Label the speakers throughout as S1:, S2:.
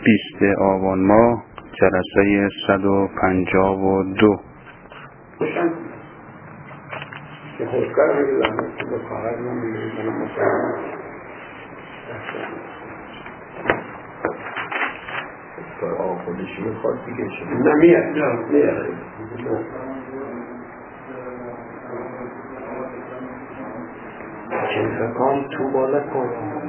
S1: 20 آبان ماه جلسه 152.
S2: که خودکار همی زحمت که به کارت من میگه من مسلمان
S3: کار آخودشی میخواد دیگه شد
S2: نمیاد
S3: چنفکان تو بالا کن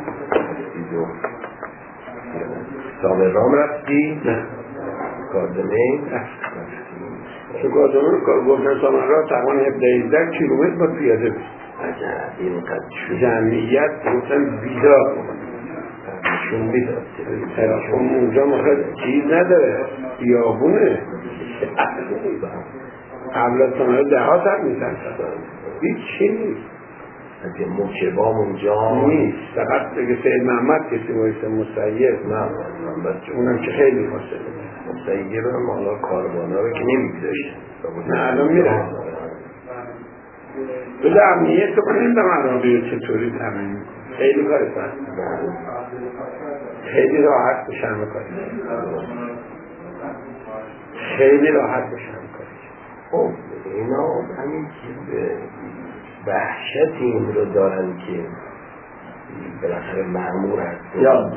S3: سامه رام رفتی؟
S2: نه
S3: کاردمه؟
S2: چه کاردمه گفتن سامه را تقریبا 17 کیلومتر با پیاده بید
S3: عجب این قد شد
S2: جمعیت گفتن بیدار
S3: شون بیدار
S2: تراخون اونجا مخواهد چیز نداره بیابونه قبل از سامه را 10 هم میتن هیچ چی نیست
S3: از یه مکبام اونجا
S2: نیست فقط بگه سید محمد کسی باید مسیب
S3: نه محمد جون
S2: اونم که خیلی فاصله
S3: مسیب هم حالا کاربانا رو که نمیگذاشت
S2: نه الان میره بده امنیت تو کنیم به منابع چطوری تمرین میکنه خیلی کار سخت خیلی راحت بشن میکنه خیلی راحت بشن میکنه
S3: خب اینا همین چیز وحشت این رو دارن که بالاخره مأمور هست
S2: یا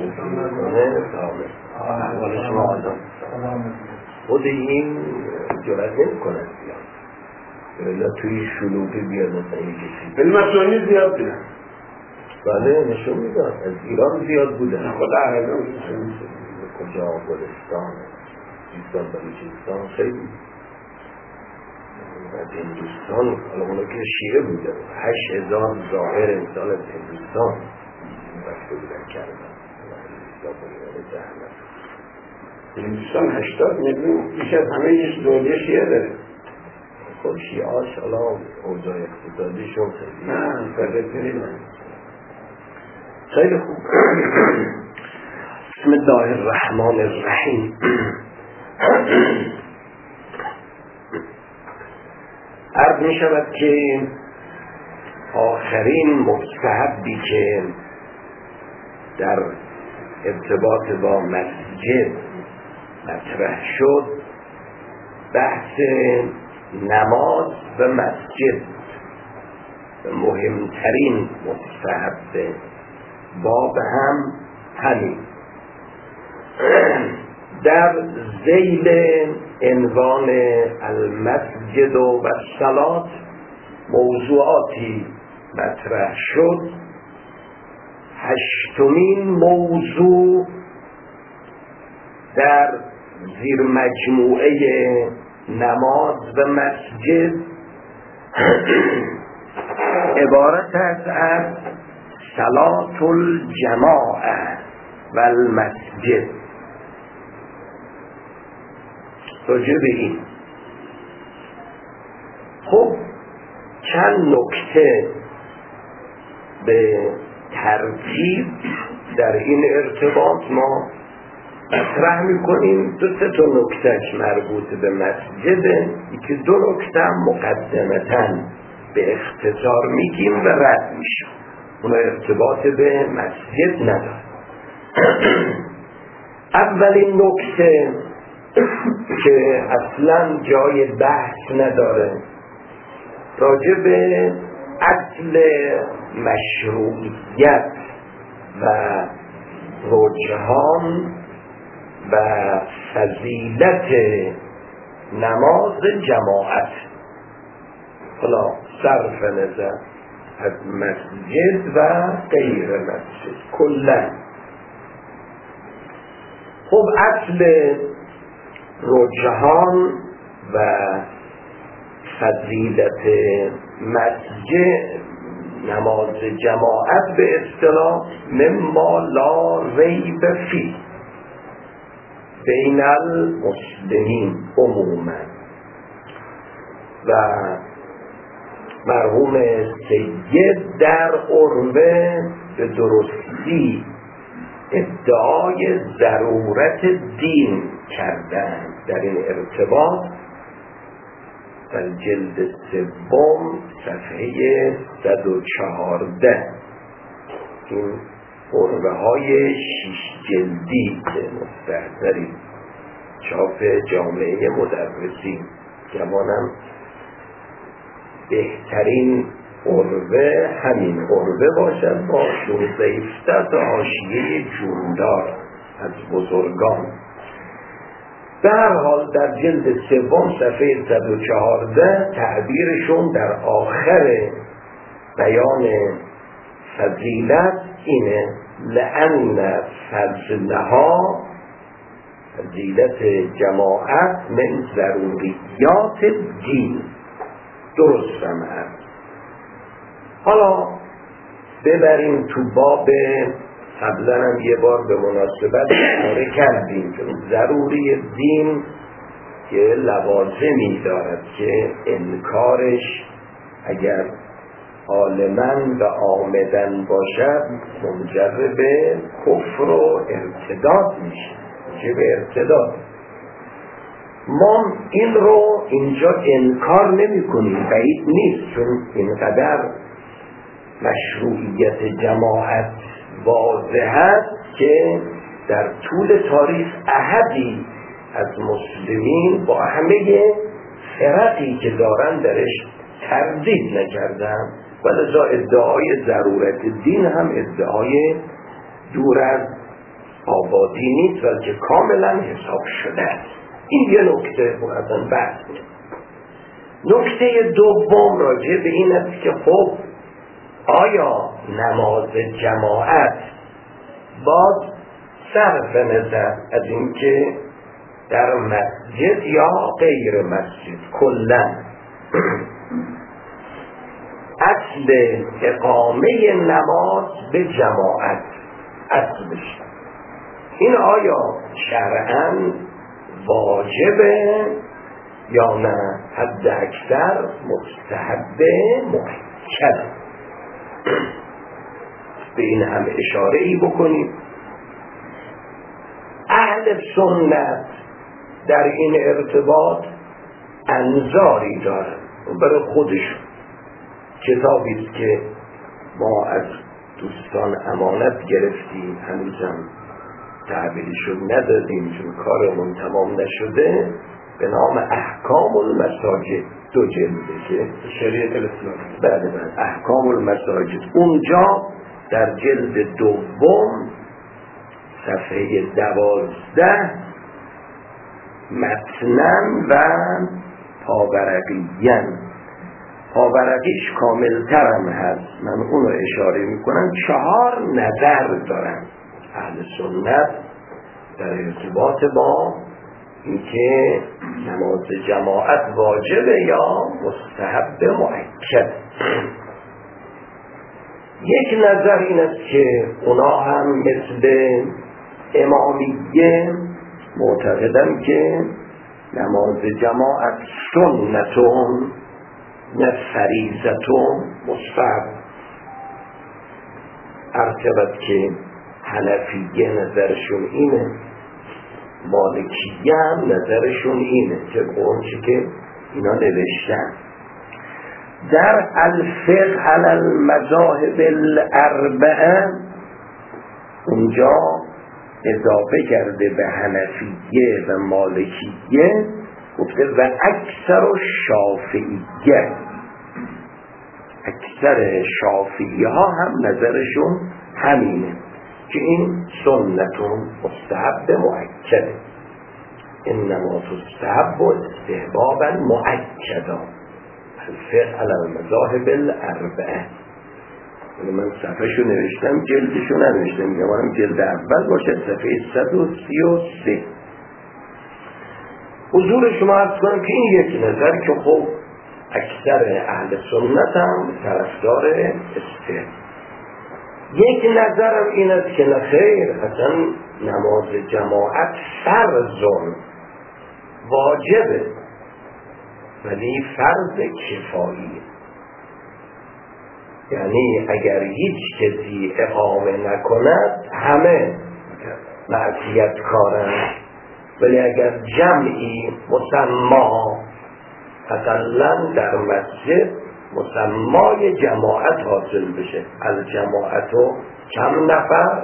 S3: احوال شما آدم خود این جرأت نمی کنن یا توی شلوغی بیاد مثلا این کسی
S2: فیلمسونی زیاد دیدن
S3: بله نشون میدن از ایران زیاد بودن
S2: خدا عرضم
S3: کجا افغانستان سیستان بلوچستان خیلی از هندوستان حالا اونا که شیعه بودن 8,000 ظاهر انسان از هندوستان رفته بودن کردن
S2: هندوستان 80 میلیون بیش از همه یه دوله شیعه داره
S3: خب شیعهاش حالا اوضاع اقتصادیشون خیلی
S2: نه فرده
S3: خیلی خوب بسم الله الرحمن الرحیم عرض می شود که آخرین مستحبی که در ارتباط با مسجد مطرح شد بحث نماز و مسجد مهمترین مستحب باب هم همین در ذیل عنوان المسجد و الصلاة موضوعاتی مطرح شد. 8مین موضوع در زیر مجموعه نماز و مسجد عبارت است از صلاة الجماعه و المسجد. راجع به این خب چند نکته به ترتیب در این ارتباط ما مطرح میکنیم. 2-3 نکتهش مربوط به مسجده، یکی 2 نکته مقدمتاً به اختصار میگیم و رد میشیم، اون ارتباط به مسجد نداره. اولین نکته که اصلا جای بحث نداره راجع به اصل مشروعیت و رجحان و فضیلت نماز جماعت، حالا صرف نظر از مسجد و غیر مسجد کلا. خب اصل رجحان و فضیلت مسجد نماز جماعت به اصطلاح مما لا ریب فیه بین المسلمین عموما، و مرحوم سید در عروه به درستی ادعای ضرورت دین کردن در این ارتباط. در جلد 3 صفحه 114 این قربه های 6 جلدی که مستحضری چاپ جامعه مدرسی گمانم بهترین قربه همین قربه باشد با 16 تا حاشیه جوندار از بزرگان. به هر حال در جلد سوم صفحه 114 تعبیرشون در آخر بیان فضیلت اینه: لأن فضلها، فضیلت جماعت، من ضروریات دین. درستم هست. حالا ببریم تو باب قبلا هم یه بار به مناسبت اشاره کردیم که ضروری دین که لوازمی دارد که انکارش اگر عالماً و آمدن باشد منجر به کفر و ارتداد میشه، به ارتداد. ما این رو اینجا انکار نمی کنیم، بعید نیست، چون اینقدر مشروعیت جماعت واضح است که در طول تاریخ احدی از مسلمین با همه فرقی که دارن درش تردید نکردن و لذا ادعای ضرورت دین هم ادعای دور از آبادی نیست، بلکه کاملا حساب شده است. این یه نکته بودن بحث. نکته دوم راجع به این است که خب آیا نماز جماعت باز صرف نظر از اینکه در مسجد یا غیر مسجد کلا اصل اقامه نماز به جماعت اصلش این آیا شرعاً واجبه یا نه حد اکثر مستحبه مؤکد؟ به این هم اشاره ای بکنیم. اهل سنت در این ارتباط انظاری دارن برای خودشون. کتابی است که ما از دوستان امانت گرفتیم، هنوزم تعبیرشو ندادیم چون کارمون تمام نشده، به نام احکام المساجد، 2 جلده که شریعت الاسلامی. بله احکام المساجد. اونجا در جلد دوم صفحه 12 متنن و پاورقیین، پاورقیش کاملتر هم هست، من اونو اشاره میکنم. 4 نظر دارن اهل سنت در ارتباط با اینکه نماز جماعت واجبه یا مستحب مؤکد. یک نظر این است که اونا هم مثل امامیه معتقدن که نماز جماعت سنتون نه فریضتون مستحب. ارتباط که حنفیه نظرشون اینه، مالکیه هم نظرشون اینه که اونچه که اینا نوشتن در الفقه علی المذاهب الاربعه، اونجا اضافه کرده به حنفیه و مالکیه، گفته و اکثر شافعیه، اکثر شافعیه ها هم نظرشون همینه که این سنتون مستحب مؤکده، انما تستحب استحبابا مؤکدا الفقه علی المذاهب الاربعه. من صفحه شو نوشتم، جلدشو ننوشتم، میگم جلد اول باشه صفحه 133. حضور شما عرض کنم که این یک نظر که خب اکثر اهل سنت هم طرفدار استحباب. یک نظرم این است که نخیر، اصلا نماز جماعت فرض واجبه ولی فرض کفایی، یعنی اگر هیچ کسی اقامه نکند همه معصیت کارند، ولی اگر جمعی مسما اقلاً در مسجد مسمای جماعت حاصل بشه، الجماعت و کم نفر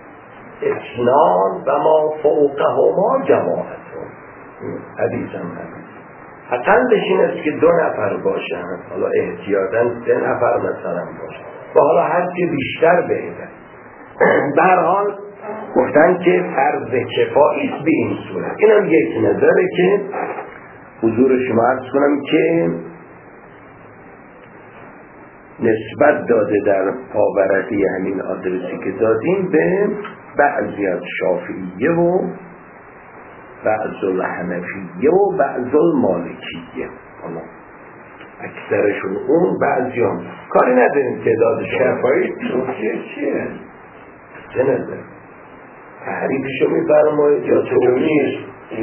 S3: اثنان و ما فوقهما جماعتون. حدیث هم هست. اقلش این است که 2 نفر باشن، حالا احتیاطاً 3 نفر مثلا باشن و حالا هر که بیشتر بهتر. به هر حال گفتن که فرض کفایی است به این صورت. اینم یک نظره که حضور شما عرض کنم که نسبت داده در پاورقی همین آدرسی که دادیم به بعضی از شافعیه و بعض الحنفیه و بعض المالکیه. اکثرشون اون، بعضی هم کاری نداریم تعداد
S2: شفایی توجیه چیه؟
S3: چه نظر؟ تعریفشو میفرمایید یا توجیه؟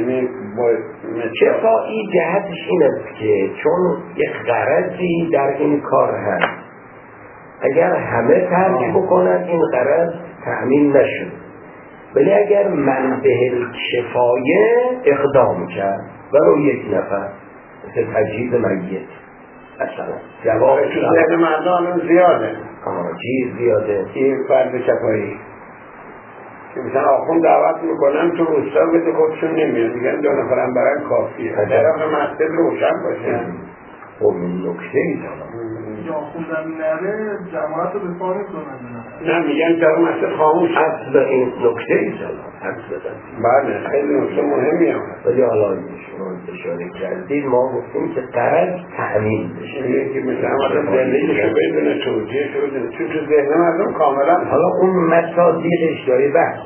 S3: کفایی جهتش این است که چون یک غرضی در این کار هست، اگر همه ترک بکنن این غرض تأمین نشد، ولی اگر منبع کفایه اقدام کرد ولو 1 نفر مثل تجهیز میت مثلا جواب
S2: تو ذهن مردان زیاده
S3: زیاده
S2: این فرد کفایی که مثلا آخون دعوت میکنن تو روستا بده خودشون نمیاد، میگن 2 نفرم برای کافیه، طرف مسجد روشن باشه.
S3: خب این نکته ای دارم
S4: یا خوندن نره جماعت رو به پا میکنن،
S2: نه میگن در مسجد خاموش.
S3: اصل این نکته ای دارم
S2: بله خیلی نکته مهمی هم
S3: ولی حالا شما اشاره کردید ما گفتیم که قرض تأمین بشه،
S2: اینه که مثل همه دلیلشو بدونه توجیهشو بدونه تو ذهن مردم کاملا.
S3: حالا اون مصادیقش داره بحث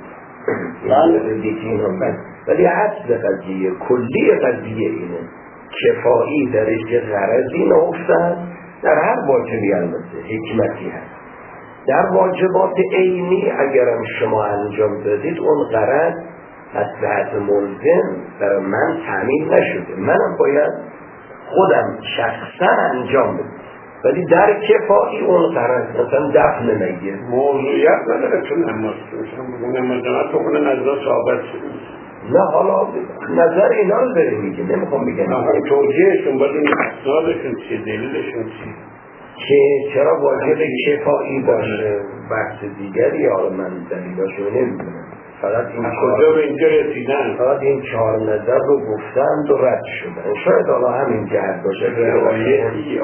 S3: داره ولی اصل قضیه کلی قضیه اینه کفایی درش که غرضی نهفتن در هر واجبی البته حکمتی هست. در واجبات عینی اگرم شما انجام دادید اون غرض مصلحت ملزم برای من تأمین نشده، منم باید خودم شخصا انجام بدم، ولی در کفایی اون غرض مثلا دفن میت
S2: موضوعیت نداره تو نماز نماز تو خونه نزد صحابت
S3: نه. حالا نظر اینا رو داره میگه، نمیخوام بگم
S2: توجیهشون باید این اسنادشون چیه، دلیلشون چیه
S3: که چرا واجب کفایی باشه بحث دیگری. حالا من دلیلاشو نمیدونم، فقط این
S2: کجا به اینجا رسیدن،
S3: فقط این 4 نظر رو گفتند و رد شدن. شاید حالا همین جهت باشه
S2: آیه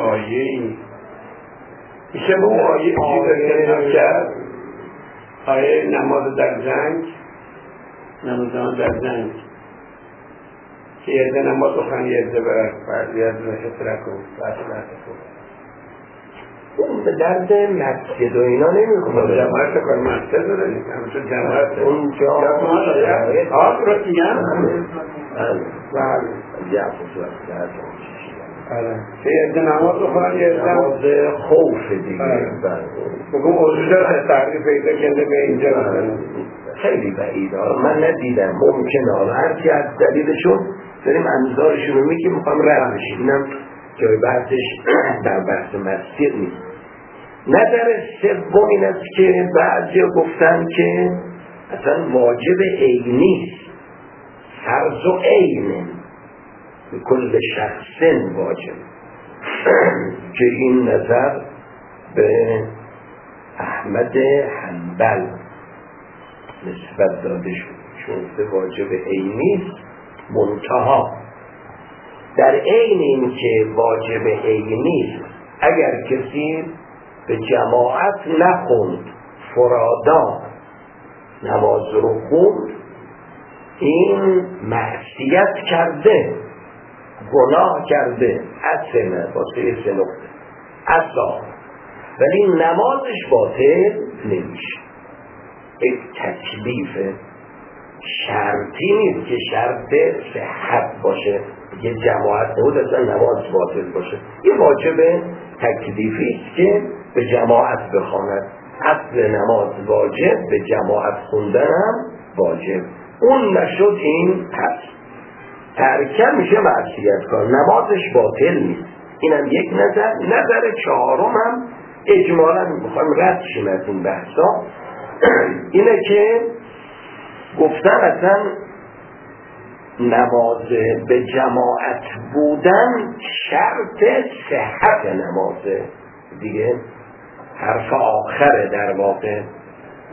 S2: میشه به اون آیه چیزی کرد، آیه نماز در جنگ، نماز در جنگ که یه ده نماز بخوان یه ده برد فرد یه ده حسرک و فرد
S3: اون به درد مسجد و اینا نمیکنه.
S2: جماعت کار مسجد رو داریم همچون جماعت
S3: اونجا
S2: آب رو میگن که یه ده نماز بخوان یه ده
S3: نماز خوف دیگه
S2: بگم اوزوجه تعریف پیدا کنده به اینجا
S3: خیلی بعیده. من ندیدم، ممکنه حالا هرچی از دلیلشون داریم انظارشون رو میگیم میخوام رد بشیم، اینم جای بحثش در بحث مسجد نیست. نظر سوم این است که بعضی گفتن که اصلا واجب عینی است، فرض و عین به کل شخص واجب که این نظر به احمد حنبل نسبت داده شد، چون واجب عینی است منتها در عین این که واجب عینی است اگر کسی به جماعت نخوند فرادا نماز رو خوند این معصیت کرده، گناه کرده، اصلا واسه 3 نقطه اصلا، ولی نمازش باطل نمیشه. یک تکلیف شرطی نیست که شرط صحت باشه یه جماعت نبود اصلا نماز باطل باشه، یه واجب تکلیفی است که به جماعت بخواند. اصل نماز واجب، به جماعت خوندن هم واجب، اون نشد این هست ترکه میشه معصیت کار، نمازش باطل نیست. اینم یک نظر. نظر 4 هم اجمالا میخوایم رد شیم از این بحثا اینه که گفتن اصلا نماز به جماعت بودن شرط صحت نمازه دیگه، حرف آخره در واقع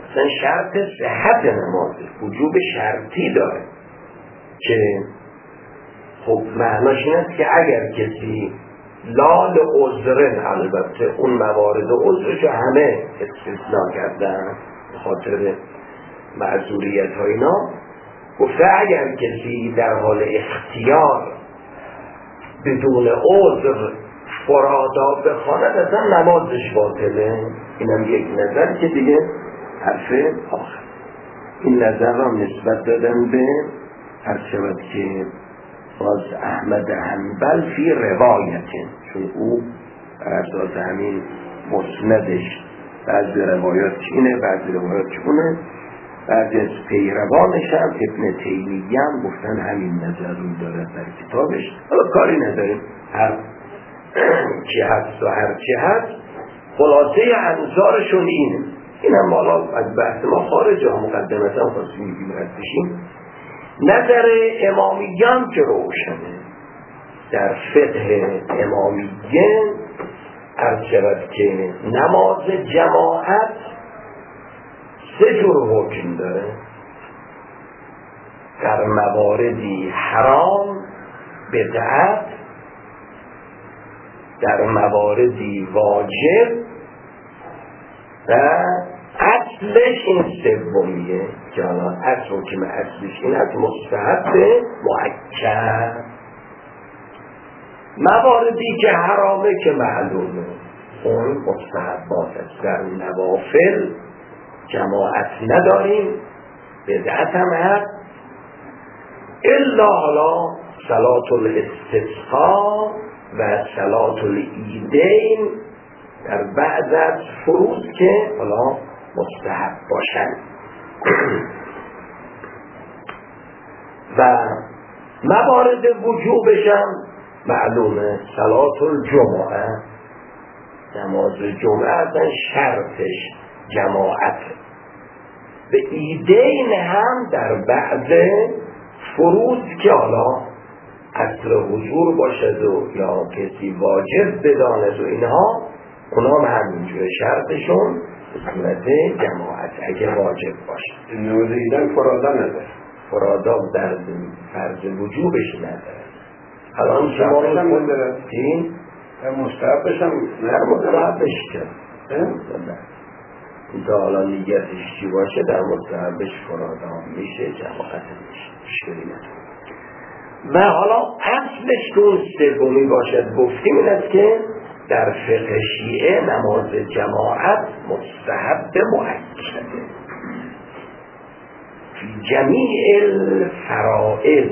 S3: اصلا شرط صحت نمازه، وجوب شرطی داره که خب معناش این است که اگر کسی لال عذرن، البته اون موارد عذرش همه استثناء کردن به خاطر معذوریت ها اینا، گفته اگر کسی در حال اختیار بدون عذر فرادا بخواند اصلا نمازش باطله. اینم یک نظر که دیگه حرف آخر. این نظر را نسبت دادن به هر شود که باز احمد حنبل فی روایته، چون او بر اساس همین مسندش بعضی روایات اینه بعضی روایات چونه، بعضی از پیروانش هم ابن تیمیه هم گفتن همین نظر رو داره در کتابش. حالا کاری نداریم هر چی هست و هر چی هست، خلاصه انظارشون اینه. این هم حالا از بحث ما خارجه، مقدمتا هم خواستیم میگیم رد بشیم. نظر امامیان که روشنه در فقه امامیه عرض شود که نماز جماعت 3 جور حکم داره. در مواردی حرام، بدعت، در مواردی واجب و اصلش این سومیه که حالا اصل که اصلش این از مستحب مؤکد. مواردی که حرامه که معلومه اون مستحبات است. در نوافل جماعت نداریم، بدعت هم هست، الا حالا صلاة الاستسقا و صلاة العیدین در بعض از فروض که حالا مستحب باشن. و موارد وجوبش هم معلومه، صلاة الجمعه، نماز جمعه اصلا شرطش جماعت. به عیدین هم در بعض فروض که حالا اصل حضور باشد و یا کسی واجب بداند و اینها، اونا هم همینجوره شرطشون به صورت جماعت اگه واجب باشه.
S2: نماز عیدین فرادا نداره،
S3: فرادا در فرض وجوبش نداره. حالا این شما
S2: مستحبش هم نداره،
S3: این
S2: مستحبش هم
S3: در مستحبش کرد تا حالا نیتش چی باشه در مستحبش فرادا میشه، جماعت میشه، مشکلی نداره. و حالا اصلش که اون سومی باشد گفتیم این است که در فقه شیعه نماز جماعت مستحب مؤکده فی جمیع الفرائض.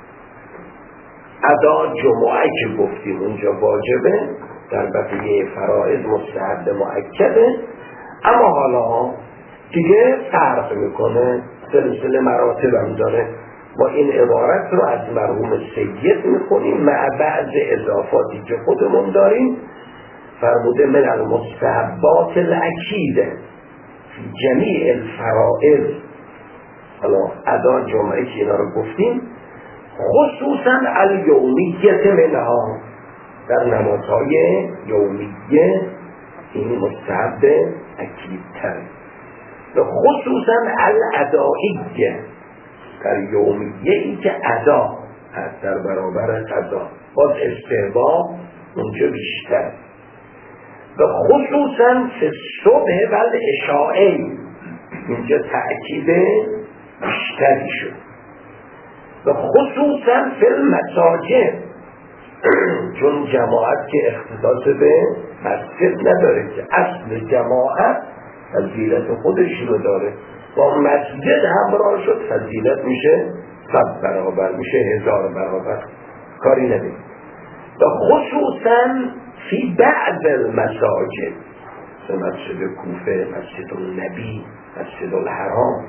S3: ادا جمعه که گفتیم اونجا واجبه، در بقیه فرائض مستحب مؤکده. اما حالا دیگه فرق میکنه، سلسله مراتب هم داره. ما این عبارت رو از مرحوم سید میکنیم مع بعض اضافاتی که خودمون داریم. فرموده من المستحبات الاکیده فی جمیع الفرائض. حالا ادا جمعه که اینا رو گفتیم، خصوصا الیومیت منها، در نمازهای یومیه این مستحب اکیدتر، و خصوصا الادائیه در یومیه ای که ادا هست در برابر قضا، باز استحباب اونجا بیشتر، و خصوصا فی الصبح و العشاء اینجا تأکید بیشتری شد، و خصوصا فی المساجد چون جماعت که اختصاص به مسجد نداره که اصل جماعت فضیلت خودش رو داره، با مسجد همراه شد فضیلت میشه 100 برابر، میشه 1000 برابر، کاری نداره. و خصوصا فی بعض المساجد، مسجد کوفه، مسجد النبی، مسجد الحرام.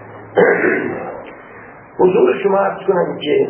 S3: حضور شما عرض کنم که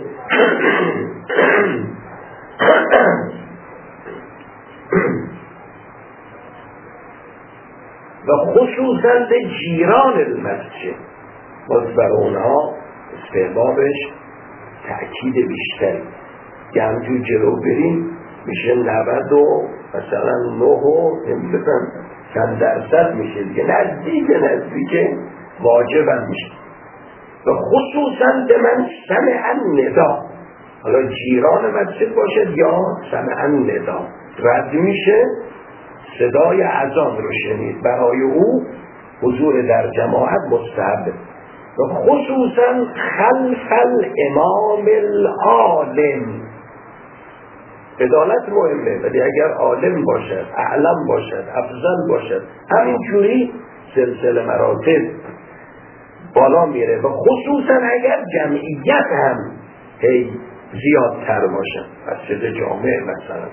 S3: و خصوصا به جیران المسجد، باز بر اونها استحبابش تأکید بیشتری، که همجور جلو بریم میشه 90 و مثلا 9 و نمیدونم چند درصد میشه دیگه، نزدیک واجب هم میشه. و خصوصا به من سمع الندا، حالا جیران مسجد باشد یا سمع الندا، رد میشه صدای اذان رو شنید، برای او حضور در جماعت مستحبه. و خصوصا خلف الامام العالم، عدالت مهمه، ولی اگر عالم باشد، اعلم باشد، افضل باشد، همینجوری سلسله مراتب بالا میره. و خصوصا اگر جمعیت هم زیادتر باشد، مسجد جامع مثلا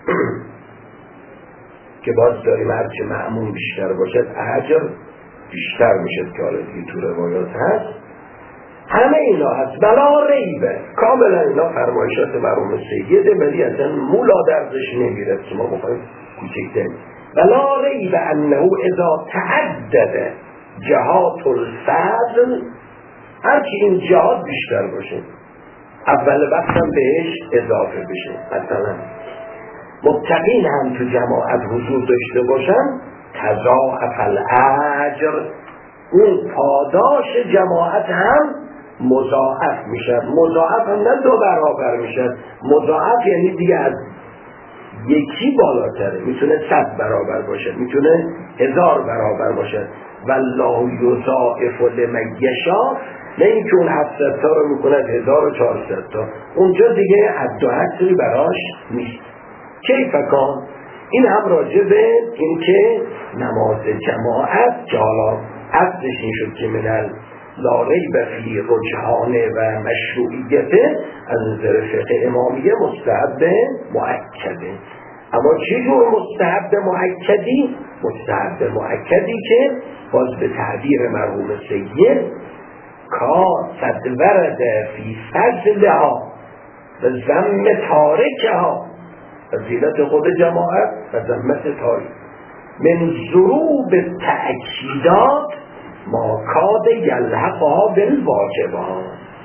S3: که باز داریم هرچه مأمون بیشتر باشد اجر بیشتر میشه، که حالا دیگه تو روایات هست. همه اینا هست، بلا ریبه، کاملا اینا فرمایشات مرحوم سیده، ولی اصلا مولا دردش نمیره که ما بخوایم کوچکتر. بلا ریبه انه اذا تعدد جهات الفضل، هرچی این جهات بیشتر باشه اول وقتم بهش اضافه بشه، مثلا متقین هم تو جماعت حضور داشته باشن، تضاعف الاجر، اون پاداش جماعت هم مضاعف میشه. مضاعف هم نه 2 برابر میشه، مضاعف یعنی دیگه از یکی بالاتره، میتونه 100 برابر باشه، میتونه 1000 برابر باشه. والله یضاعف لمن یشاء، نه اینکه اون 700 تا رو میکنه 1400 تا، اونجا دیگه حد و حصری براش نیست. کیف کان، این هم راجع به این که نماز جماعت که حالا اصلش این شد که من لا ریب فی رجحان و مشروعیته از نظر فقه امامیه مستحب مؤکده. اما چه جور مستحب مؤکدی؟ مستحب مؤکدی که باز به تعبیر مرحوم سید کا قد ورد فی فضلها و ذم تارکها، فضیلت خود جماعت و ذمت تاریک، من ضروب تأکیدات ما کاد یلحقها بالواجبات.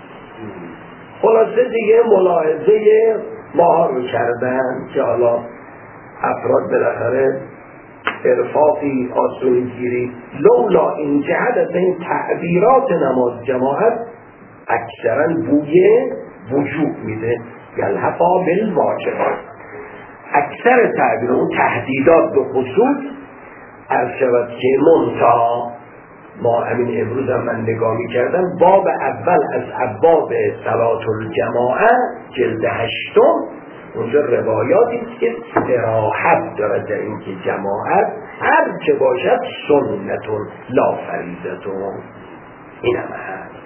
S3: خلاصه دیگه ملاحظه ما رو کردن که حالا افراد بالاخره ارفاقی آسونی گیری، لولا این جهت از این تعبیرات نماز جماعت اکثرا بوی وجوب میده، یلحقها بالواجبات. اکثر تعبیر اون تهدیدات به خصوص عرض شود که منتها ما همین امروز هم من نگاه می‌کردم باب اول از ابواب صلات الجماعه جلد 8 اونجا روایاتی که صراحت داره در این که جماعت هر چه باشد سنتون لا فریضتون، این هم هست،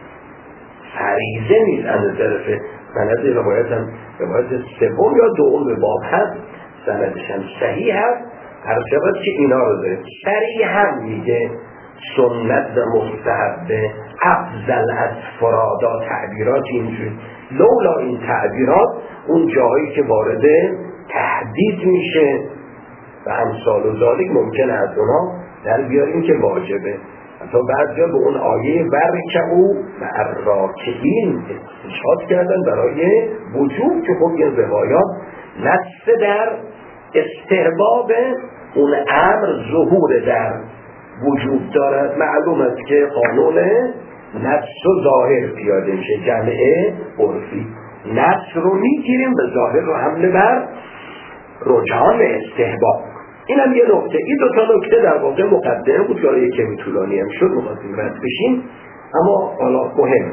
S3: فریضه نیست. از نظر سند روایت هم روایت 3 یا 2 باب هست، سندش هم صحیح هست. هر شود که اینا رو داره صریح هم میگه سنت و مستحبه افضل از فرادا، تعبیرات اینجوری. لولا این تعبیرات اون جاهایی که وارد تهدید میشه و امثال و ذالک ممکنه از اونا در بیاریم که واجبه. حتی بعد جا به اون آیه ورکعوا مع الراکعین استشهاد کردن برای وجوب، که خب این روایات نص در استحباب اون امر ظهور در وجوب دارد. معلوم است که قانون نص و ظاهر پیاده میشه، جمع عرفی. نص رو میگیریم به ظاهر رو حمله بر رجحان استحباب. این هم یه نکته، این 2 نکته در واقع مقدمه بود که یه کمی طولانی هم شد، می‌خواستیم رد بشیم اما حالا مهم.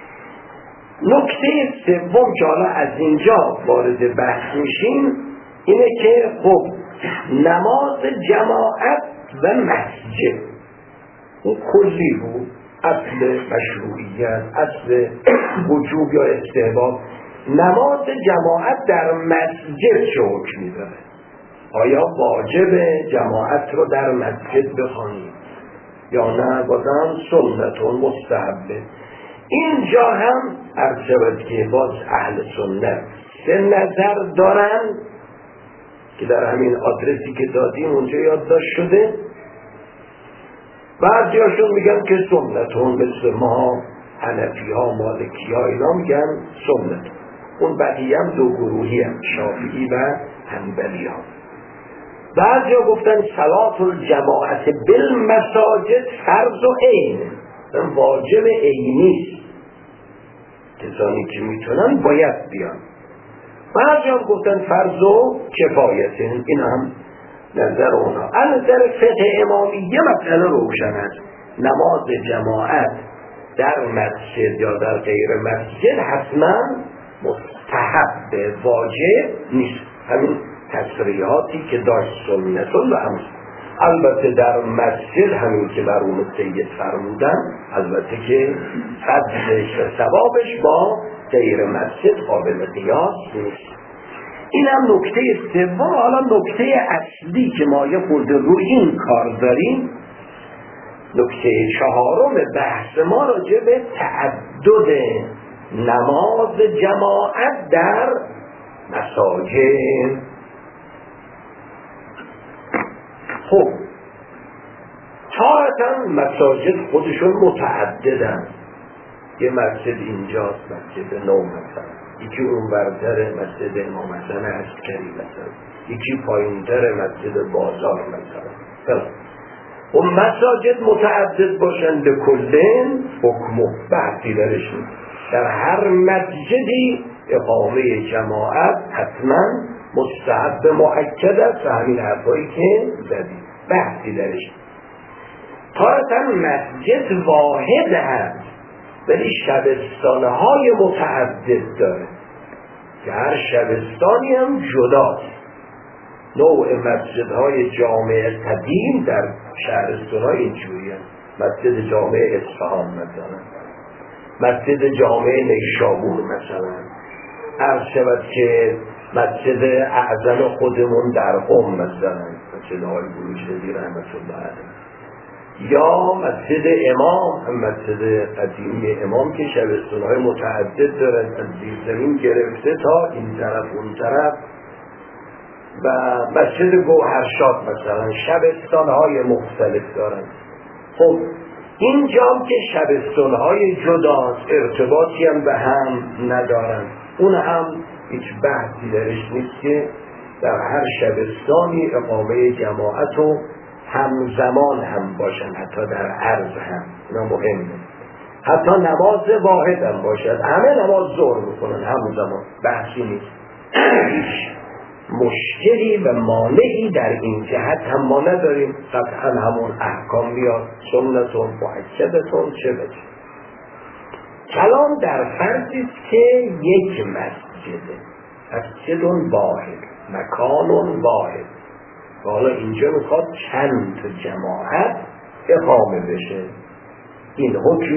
S3: نکته سوم که حالا از اینجا وارد بحث میشیم اینه که خب نماز جماعت و مسجد اون کلی بود، اصل مشروعیت، اصل وجوب یا استحباب. نماز جماعت در مسجد چه حکمی داره؟ آیا واجب جماعت رو در مسجد بخوانیم یا نه بازم سنتون مستحبه؟ اینجا هم عرض شود که باز اهل سنت 3 نظر دارن که در همین آدرسی که دادیم اونجا یادداشت شده. بعضیاشون میگن که سنتون، مثل ما حنفی ها مالکی ها اینا میگن سنت. اون بقیه هم 2 گروهی هم، شافعی و حنبلی ها. بعضی گفتن صلات الجماعت بالمساجد فرض و عین، واجب عینی، کسانی که میتونن باید بیان. بعضی هم گفتن فرض و کفایته، این هم نظر اونا. از نظر فقه امامیه مسئله روشن است، نماز جماعت در مسجد یا در غیر مسجد حتما مستحب، واجب نیست. همین تصریحاتی که داشت سنتون و هم البته در مسجد همین که مرحوم سید فرمودن، البته که فضلش و ثوابش با غیر مسجد قابل قیاس نیست. این هم نکته سوم. حالا نکته اصلی که ما یه خورده روی این کار داریم، نکته چهارم بحث ما راجع به تعدد نماز جماعت در مساجد. خب تارتاً مساجد خودشون متعددن، یه مسجد اینجاست، مسجد نو مثلا، یکی اون بردر مسجد امام حسن عسکری مثلا، یکی پایین‌تر مسجد بازار مثلا. اون مساجد متعدد باشن به کلن حکم و بحثی درشون، در هر مسجدی اقامه جماعت حتما مستحب مؤکد است و همین حرفایی که زدیم بحثی درش. تارتاً مسجد واحد هست ولی شبستانهای متعدد داره که هر شبستانی هم جداست. نوع مسجدهای جامع قدیم در شهرستانهای اینجوری هست، مسجد جامع اصفهان مثلا، مسجد جامع نیشابور مثلا، عرض شود که مسجد اعظم خودمون در قم مثلا، مسجد آقای بروجردی رحمت الله علیه، یا مسجد امام، مسجد قدیمی امام که شبستان‌های متعدد دارد، از زیر زمین گرفته تا این طرف اون طرف، و مسجد گوهرشاد مثلا شبستان‌های مختلف دارند. خب اینجا که شبستان‌های جداست، ارتباطی هم به هم ندارند، اون هم هیچ بحثی درش نیست که در هر شبستانی اقامه جماعت و همزمان هم باشن، حتی در عرض هم، اینا مهمه. حتی نماز واحد هم باشد، همه نماز ظهر میکنن همزمان، بحثی نیست. هیچ مشکلی و مانعی در این جهت هم ما نداریم. قطعا همون احکام میاد، سنتون مؤکدتون چه بچه. کلام در فرضی است که یک مسجد واحد، مکان واحد، و حالا اینجا میخواد چند جماعت اقامه بشه. این حکم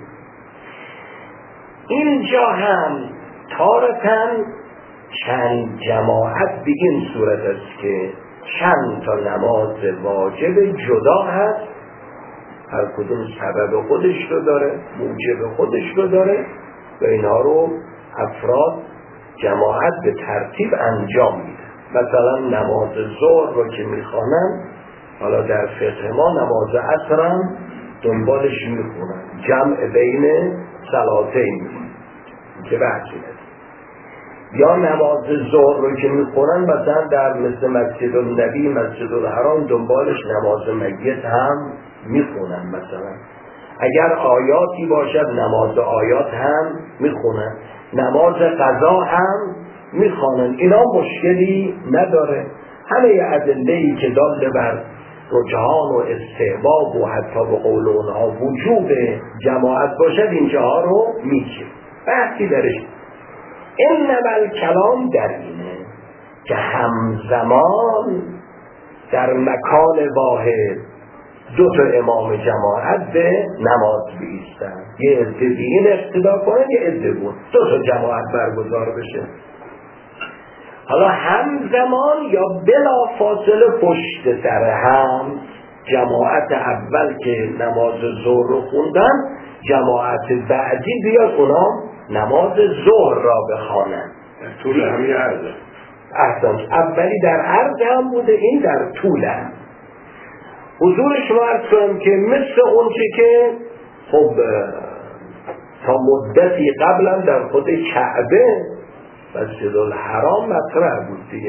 S3: اینجا هم تارتاً چند جماعت به این صورت است که چند تا نماز واجب جدا هست، هر کدوم سبب خودش رو داره، موجب خودش رو داره، و اینا رو افراد جماعت به ترتیب انجام میده. مثلا نماز ظهر رو که میخوانن، حالا در فقه ما نماز عصر هم دنبالش میخونن، جمع بین صلاتین که بحثی هست. یا نماز ظهر رو که میخونن مثلا در مثل مسجد النبی، مسجد الحرام دنبالش نماز مگیت هم میخونن. مثلا اگر آیاتی باشد نماز آیات هم میخونن، نماز قضا هم میخوانن، اینا مشکلی نداره. همه ادله‌ای که دال بر رجحان و استحباب و حتی به قول اونها وجوب جماعت باشد اینجاها رو میشه، بحثی درش. انما الکلام در اینه که همزمان در مکان واحد دو تا امام جماعت به نماز بایستن، یه عده به این اقتدا کنن، یه عده بود، دو تا جماعت برگزار بشه. حالا همزمان یا بلا فاصله پشت سر هم، جماعت اول که نماز ظهر رو خوندن، جماعت بعدی بیاد اونا نماز ظهر را بخوانن.
S2: طول همین عرضه
S3: احسن، اولی در عرض هم بوده، این در طول هم. حضور شما عرض کنم که مثل اون که خب تا مدتی قبلا در خود کعبه مسجد الحرام مطرح بود دیگه،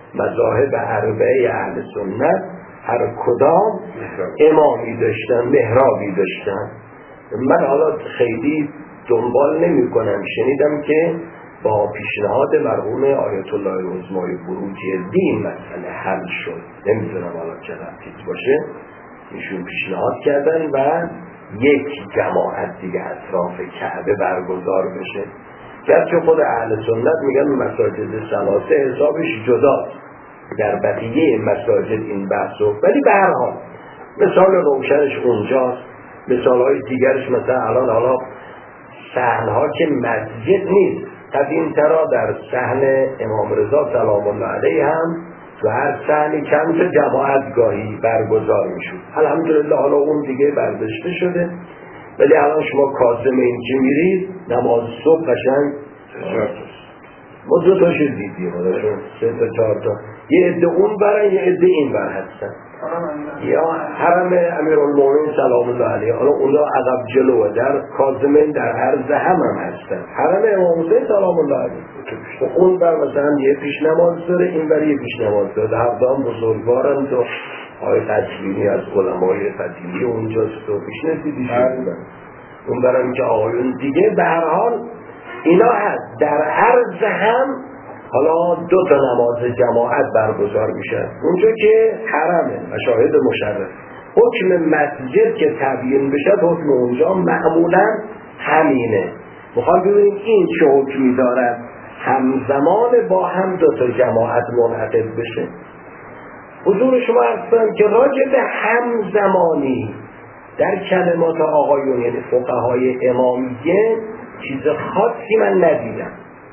S3: مذاهب اربعه اهل سنت هر کدام امامی داشتن، محرابی داشتن. من حالا خیلی دنبال نمی کنم، شنیدم که با پیشنهاد مرحوم آیت الله العظمای بروجردی این مسئله حل شد. نمیدونم حالا چه ربطی باشه، ایشون پیشنهاد کردن و یک جماعت دیگه اطراف کعبه برگزار بشه. گرچه خود اهل سنت میگن مساجد ثلاثه حسابش جداست، در بقیه مساجد این بحثو، ولی به هر حال مثال روشنش اونجاست. مثالهای دیگرش مثلا الان حالا صحنها که مسجد نیست، قدیم‌ترا در صحن امام رضا سلام الله علیه هم تو هر صحنی چند تا جماعت گاهی برگزار میشد. الحمدلله حالا اون دیگه برداشته شده، ولی الان شما کاظم اینجا میرید نماز صبح قشنگ ما دو تاشو دیدیم، سه تا چهار تا، یه عده اون برن یه عده این بر هستن، یا حرم امیرالمومنین سلام الله علیه، حالا اونا عقب جلوه، در کاظمین در عرض هم هستن، حرم امام حسین سلام الله علیه اون بر مثلا یه پیش نماز داره، این بر یه پیش نماز داره، هر دام بزرگوارن تو آقای قدیمی از علمای قدیمی اونجاست تو پیش نسیدی شدن، اون برم که آقایون دیگه. به هر حال اینا هست، در عرض هم حالا دو تا نماز جماعت برگزار میشه اونجا که حرمه، مشاهد مشرف. حکم مسجد که تبیین بشه حکم اونجا معمولا همینه. میخوام ببینیم این چه حکمی دارد، همزمان با هم دو تا جماعت منعقد بشه. حضور شما هستن که راجع به همزمانی در کلمات آقایون یعنی فقهای امامیه چیز خاصی من ندیدم.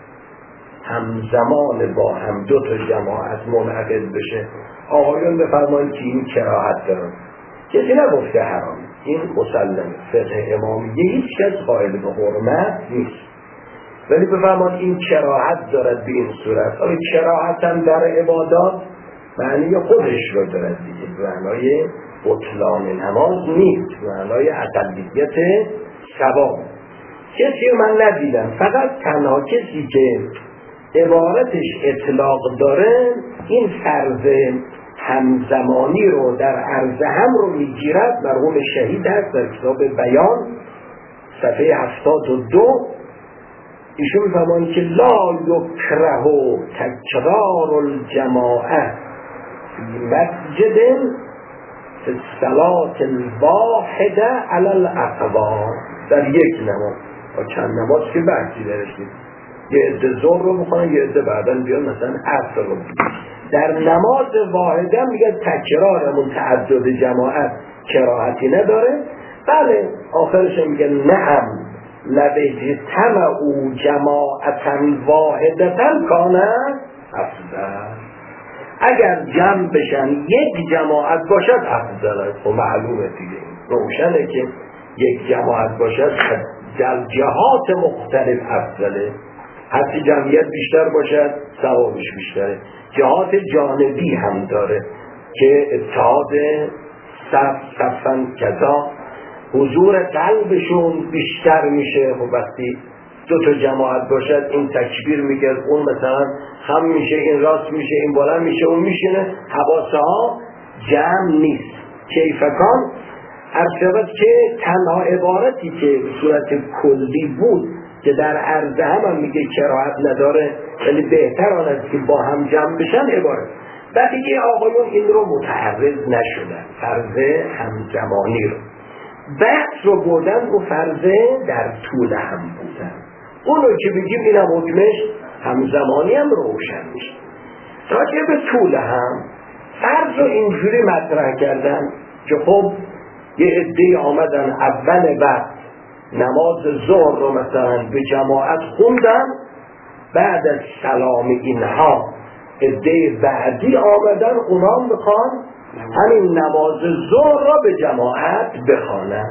S3: همزمان با هم دو تا جماعت منعقد بشه، آقایون بفرمایید که این کراهت دارن، کسی نگفته حرام، این مسلم فقه امامیه هیچ کس قائل به حرمت نیست، ولی بفرمایید این کراهت دارد به این صورت. آیا کراهت هم در عبادات معنی خودش رو دارد دیگه، معنای بطلان نماز نیست، معنای اقلیت ثواب. کسی رو من ندیدم، فقط تنها کسی که عبارتش اطلاق داره این فرض همزمانی رو در عرض هم رو میگیرد، مرحوم شهید هست در کتاب بیان صفحه 72. ایشون میفرمایند که لا یکره تکرار الجماعه فی مسجد فی الصلاة الواحده علی الاقوام، در یک نماز و چند نماز که بحثی درشید، یه عده ظهر رو بخونن یه عده بعدن بیان مثلا عصر رو بخونن. در نماز واحده میگه تکرارمون تعدد جماعت کراهتی نداره. بله آخرش میگه نعم لبجتمعوا جماعتا واحدتا کان افضل، اگر جمع بشن یک جماعت باشد افضل است. خب معلومه دیگه، روشنه که یک جماعت باشد در جهات مختلف افضله، هرچی جمعیت بیشتر باشد ثوابش بیشتره. جهات جانبی هم داره که اتحاد صفن کذا، حضور قلبشون بیشتر میشه. خب وقتی دو تا جماعت باشد این تکبیر میگه، اون مثلا هم میشه، این راست میشه، این بالا میشه، اون میشینه، حواسه ها جمع نیست. کیفکان ارشبت که تنها عبارتی که به صورت کلی بود که در عرض هم میگه کراهت نداره، ولی بهتر آن است که با هم جمع بشن عبارت. بقیه آقایون این رو متعرض نشدن، فرض همزمانی رو بحث رو بردن و فرض در طول هم بودن. اون رو که بگیم این هم حکمش همزمانی هم روشن میشه. راجع به طول هم فرض رو اینجوری مطرح کردن که خب یه عده آمدن اول وقت نماز ظهر رو مثلا به جماعت خوندن، بعد از سلام اینها عده بعدی آمدن اونا میخوان همین نماز ظهر را به جماعت بخوانن.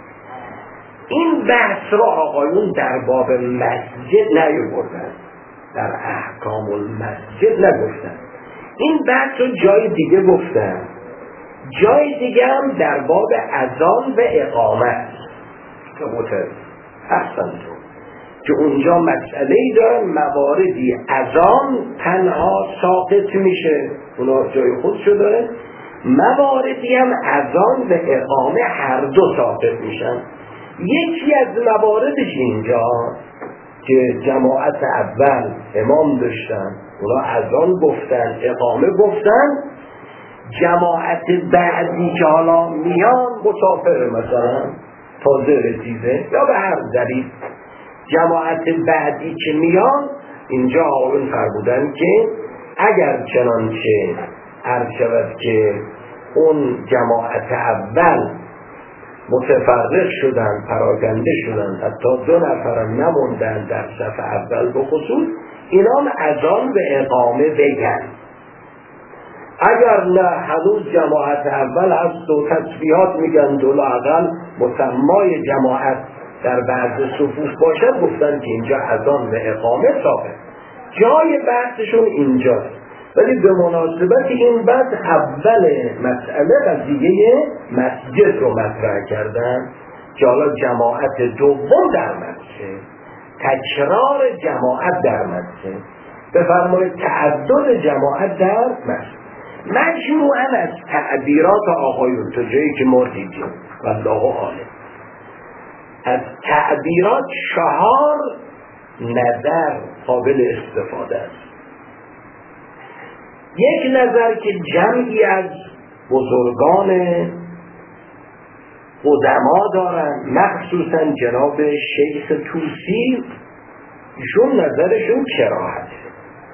S3: این بحث را آقایون در باب مسجد نیاوردن، در احکام المسجد نگفتن. این بحث رو جای دیگه گفتن، جای دیگه هم در باب اذان و اقامت که احسن تو که اونجا مسئله‌ای دارن، مواردی از آن تنها ساقط میشه، اونا جای خودشو داره، مواردی هم از آن و اقامه هر دو ساقط میشن. یکی از مواردش اینجا که جماعت اول امام داشتن، اونا از آن گفتن، اقامه گفتن، جماعت بعدی که حالا میان مسافر مثلا تازه رسیده یا به هر دلیل، جماعت بعدی که میان اینجا آقایون فرمودن که اگر چنانچه عرض شود که اون جماعت اول متفرق شدن، پراکنده شدن، حتی 2 نفرم نموندن در صف اول به خصوص، اینا هم اذان به اقامه بگن. اگر نه هنوز جماعت اول هست و تسبیحات میگن دو لااقل مسمای جماعت در بعض صفوف باشد، گفتن که اینجا اذان به اقامه ثابت. جای بحثشون اینجاست، ولی به مناسبت این بعد اول مسئله قضیه مسجد رو مطرح کردن که حالا جماعت دوم در مسجد، تکرار جماعت در مسجد، بفرمایید تعدد جماعت در مسجد. مجموعاً از تعبیرات آقایون تا جایی که ما دیدیم والله عالم، از تعبیرات 4 نظر قابل استفاده است. یک نظر که جمعی از بزرگان قدما دارن، مخصوصا جناب شیخ طوسی، ایشون نظرشون کراهته.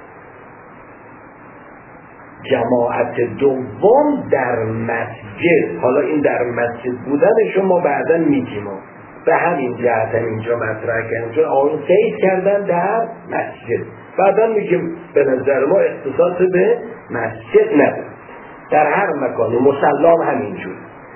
S3: جماعت دوم در مسجد، حالا این در مسجد بودنشون ما بعدا میگیم، به همین جهت اینجا مطرح کردن چون آقایون قید کردن در مسجد، بعدا میگیم به نظر ما اختصاص به مسجد نداره، در هر مکانی مسلم همینجور.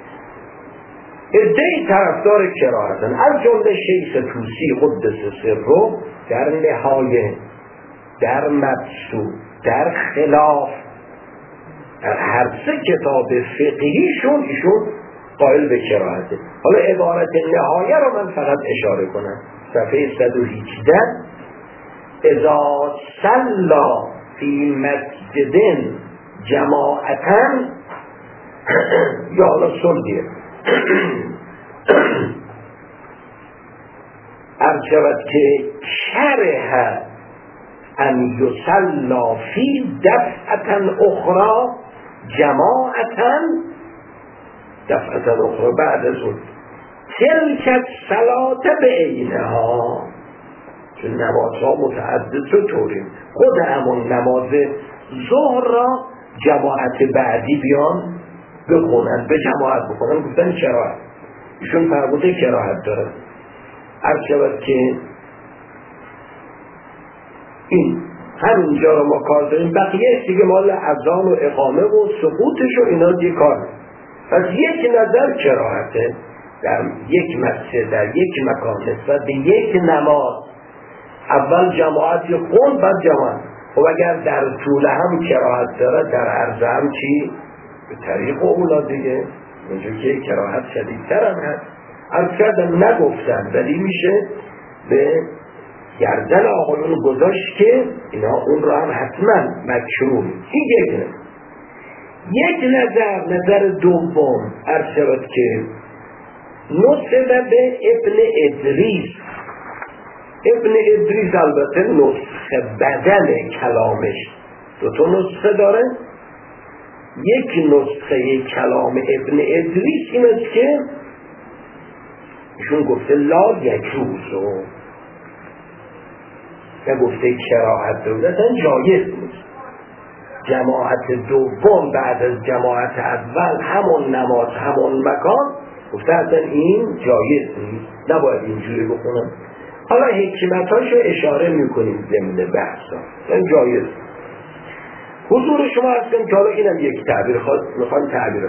S3: عده‌ای طرفدار کراهتن، از جمله شیخ طوسی قدس سره در نهایه، در مبسوط، در خلاف، در هر 3 کتاب فقهیشون ایشون قائل به کراهته. حالا عبارت نهایه رو من فقط اشاره کنم، صفحه 118: اذا صلی فی مسجد جماعتا، یا حالا صلیه ارشود که کره ان یصلی فی دفعتا اخرى جماعتا، دفعتا اخرى بعد از اون، تلک صلات به عینها، چون نمازها متعدد رو طوریم، خود همون نماز ظهر را جماعت بعدی بیان بخونن، به جماعت بخونن، گفتن کراهت، ایشون فرموده کراهت داره. عرض شود که این همینجا رو ما کار داریم، بقیه دیگه مال اذان و اقامه و سقوطش و اینا دیگه کار. پس یک نظر کراهته در یک مسجد، در یک مکان، نسبت به یک نماز، اول جماعتی خون بعد جماعت. خب اگر در طول هم کراهت داره، در عرض هم چی؟ به طریق اولا دیگه، اونجا که کراهت شدیدتر هم هست. عرض کردم نگفتن، ولی میشه به گردن آقایون گذاشت که اینا اون را هم حتما مکروه. این یک نظر دوم عرض شود که نسخه به ابن ادریس. ابن ادریس البته نسخه بدل کلامش 2 نسخه داره. یک نسخه کلام ابن ادریس این است که ایشون گفته لا یجوز، یا گفته کراهت دولتن جایز نیست. جماعت دوم بعد از جماعت اول، همون نماز همون مکان، گفته اصلا این جایز نیست، نباید اینجوری بکنم. حالا حکمتاشو اشاره میکنیم ضمن بحثا، این جایز. حضور شما هستیم که حالا اینم یک تعبیر میخوان تعبیر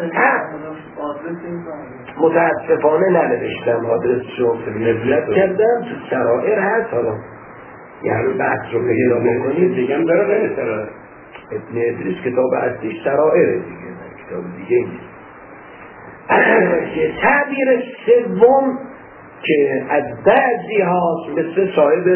S3: متاسفانه ننوشتم، آدرس رو نزلت کردم، تو سرائر هست. حالا یعنی بحث رو پیدا میکنید دیگه هم داره غیر سرائر. ابن ادریس کتاب اصلیش سرائره دیگه، کتاب دیگه نیست. تعبیر سوم که از بعضی هاست مثل صاحب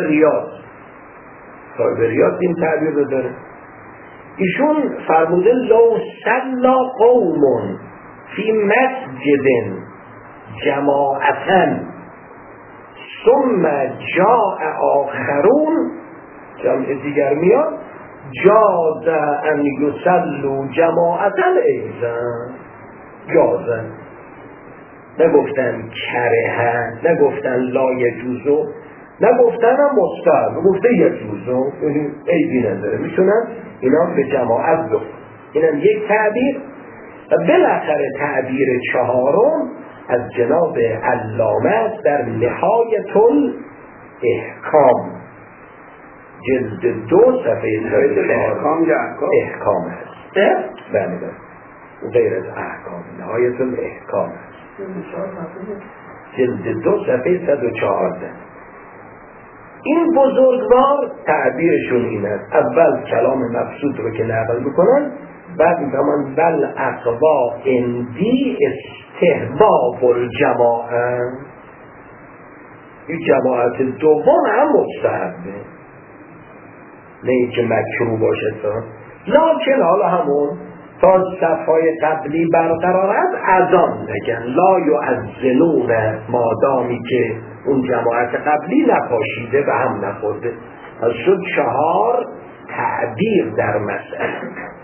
S3: ریاض این تعبیر رو داره. ایشون فرموده لو صلا قوم فی مسجد جماعتا ثم جاء آخرون، جمع دیگر میاد، جاز ان یصلوا جماعتا ایضا، جازن، نگفتن کرهن، نگفتن لا یجوزو، نگفتن هم مستحب، گفته یجوزو، عیبی نداره، میتونن اینا به جماعت دو. اینم یک تعبیر. و بالاخره تعبیر چهارم از جناب علامه در نهایت الاحکام جلد 2 صفحه 4 احکام هست. بله غیر از احکام، نهایت الاحکام هست، جلد 2 صفحه 114. این بزرگوار تعبیرشون این است، اول کلام مقصود رو که نقل میکنن، بعد میگن بل اقوا اندی استحباب الجماعه، این جماعت دوم هم مستحبه، نه اینکه مکروه باشه، لکن حالا همون تا صفهای قبلی برقرار است اذان بگن لا یؤذنون، مادامی که اون جماعت قبلی نپاشیده و هم نخورده. از شد 4 تعبیر در مسئله.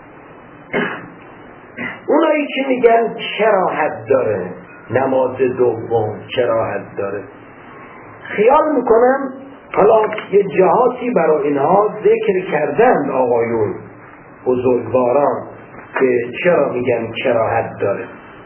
S3: اونایی که میگن کراهت داره، نماز دوم کراهت داره، خیال میکنم حالا یه جهاتی برای اینها ذکر کردن آقایون بزرگواران که چرا میگن کراهت داره.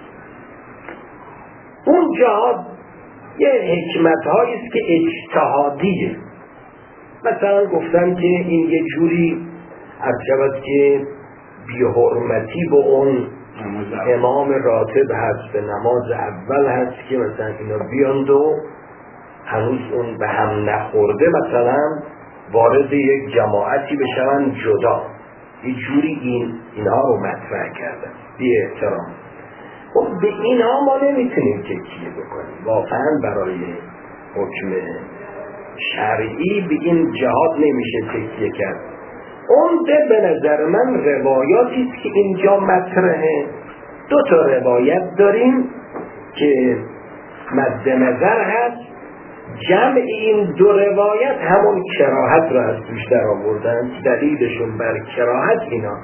S3: اون جهات یه حکمت هاییست که اجتهادیه. مثلا گفتن که این یه جوری عرض که بی‌حرمتی به اون امام راتب هست، به نماز اول هست که مثلا اینا بیاند و هنوز اون به هم نخورده مثلا وارد یک جماعتی بشون جدا، یه جوری اینها رو مطرح کردن بی احترام. خب به اینها ما نمیتونیم تکیه بکنیم، واقعا برای حکم شرعی به این جهات نمیشه تکیه کرد. اون به نظر من روایاتی است که اینجا مطرحه. 2 تا روایت داریم که مد نظر هست، جمع این 2 روایت همون کراهت را از توش در آوردن، دلیلشون بر کراهت اینا.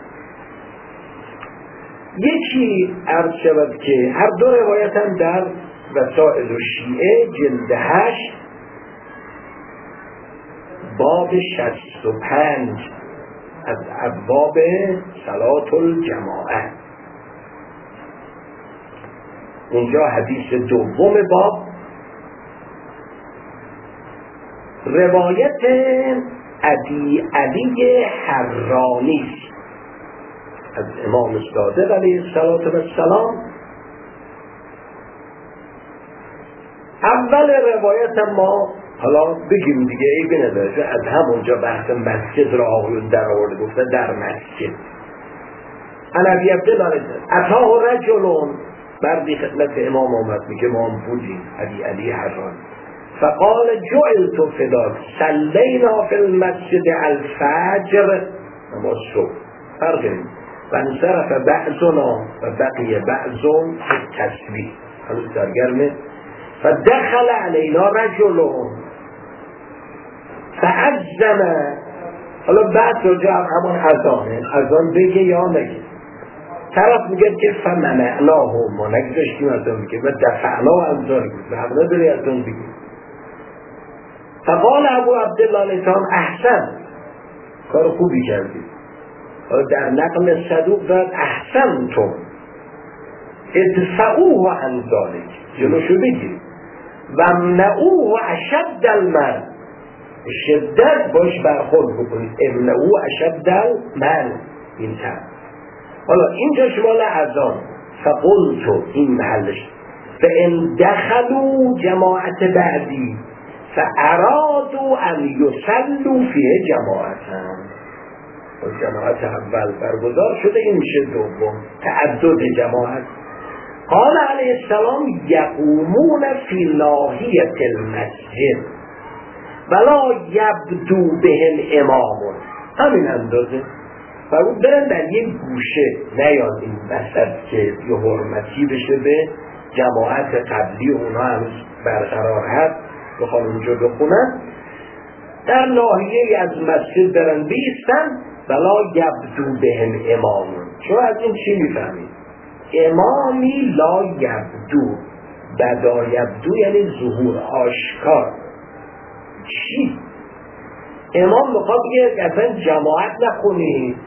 S3: یکی عرض شود که هر 2 روایت هم در وسائل الشیعه جلد 8 باب 65 از ابواب صلاة الجماعه، اونجا حدیث دوم باب روایت ابی علی حرانی از امام صادق علیه السلام. اول روایت ما حالا بگیم دیگه عیبی نداره، از همونجا بحث مسجد را آقایون در آورده، گفته در مسجد. عن ابی عبدالله اتاه رجل، بردی خدمت امام آمد میگه ما هم بودیم، ابی علی حرانی، فقال جعلت فداک صلینا فی المسجد الفجر، نماز صبح فرق نمید، و انصرف بعضنا و بقیه بعضون تسبیح، هنوز سرگرمه. فدخل علینا رجل فعظم، حالا بعد رجع همون اذان بگه یا نگه، طرف میگه که فمنعناه، ما نگذاشتیم اذان بگه و دفعناه اذان بگه و حق نداری اذان بگه. فقال ابو عبدالله لیثان احسن، کار خوبی کردی. در نقل صدوق داد احسنتم ادفعوه عن ذلک، جلوشو بگیرید، و امنعوه اشد المن، شدت باش برخورد بکنید، امنعوه اشد المن. این تر حالا اینجا شمال اذان. فقلت، این محلش، فان دخلوا جماعت بعدی فارادوا ان یصلوا فیه جماعتا، جماعت اول برگزار شده، این میشه دوم، تعدد جماعت. قال علیه السلام یقومون فی ناحیة المسجد ولا یبدو بهم امام، همین اندازه و اون برن در یک گوشه، نیان این وسط که یه حرمتی بشه به جماعت قبلی اونها هنوز برقرار هست بخوان اونجا بخونن، در ناحیه از مسجد برن بیستن ولا یبدو بهم امام. شما از این چی میفهمید؟ امامی لا یبدو، بدا یبدو یعنی ظهور، آشکار. چی؟ امام میخواد بگه اصلا جماعت نخونید،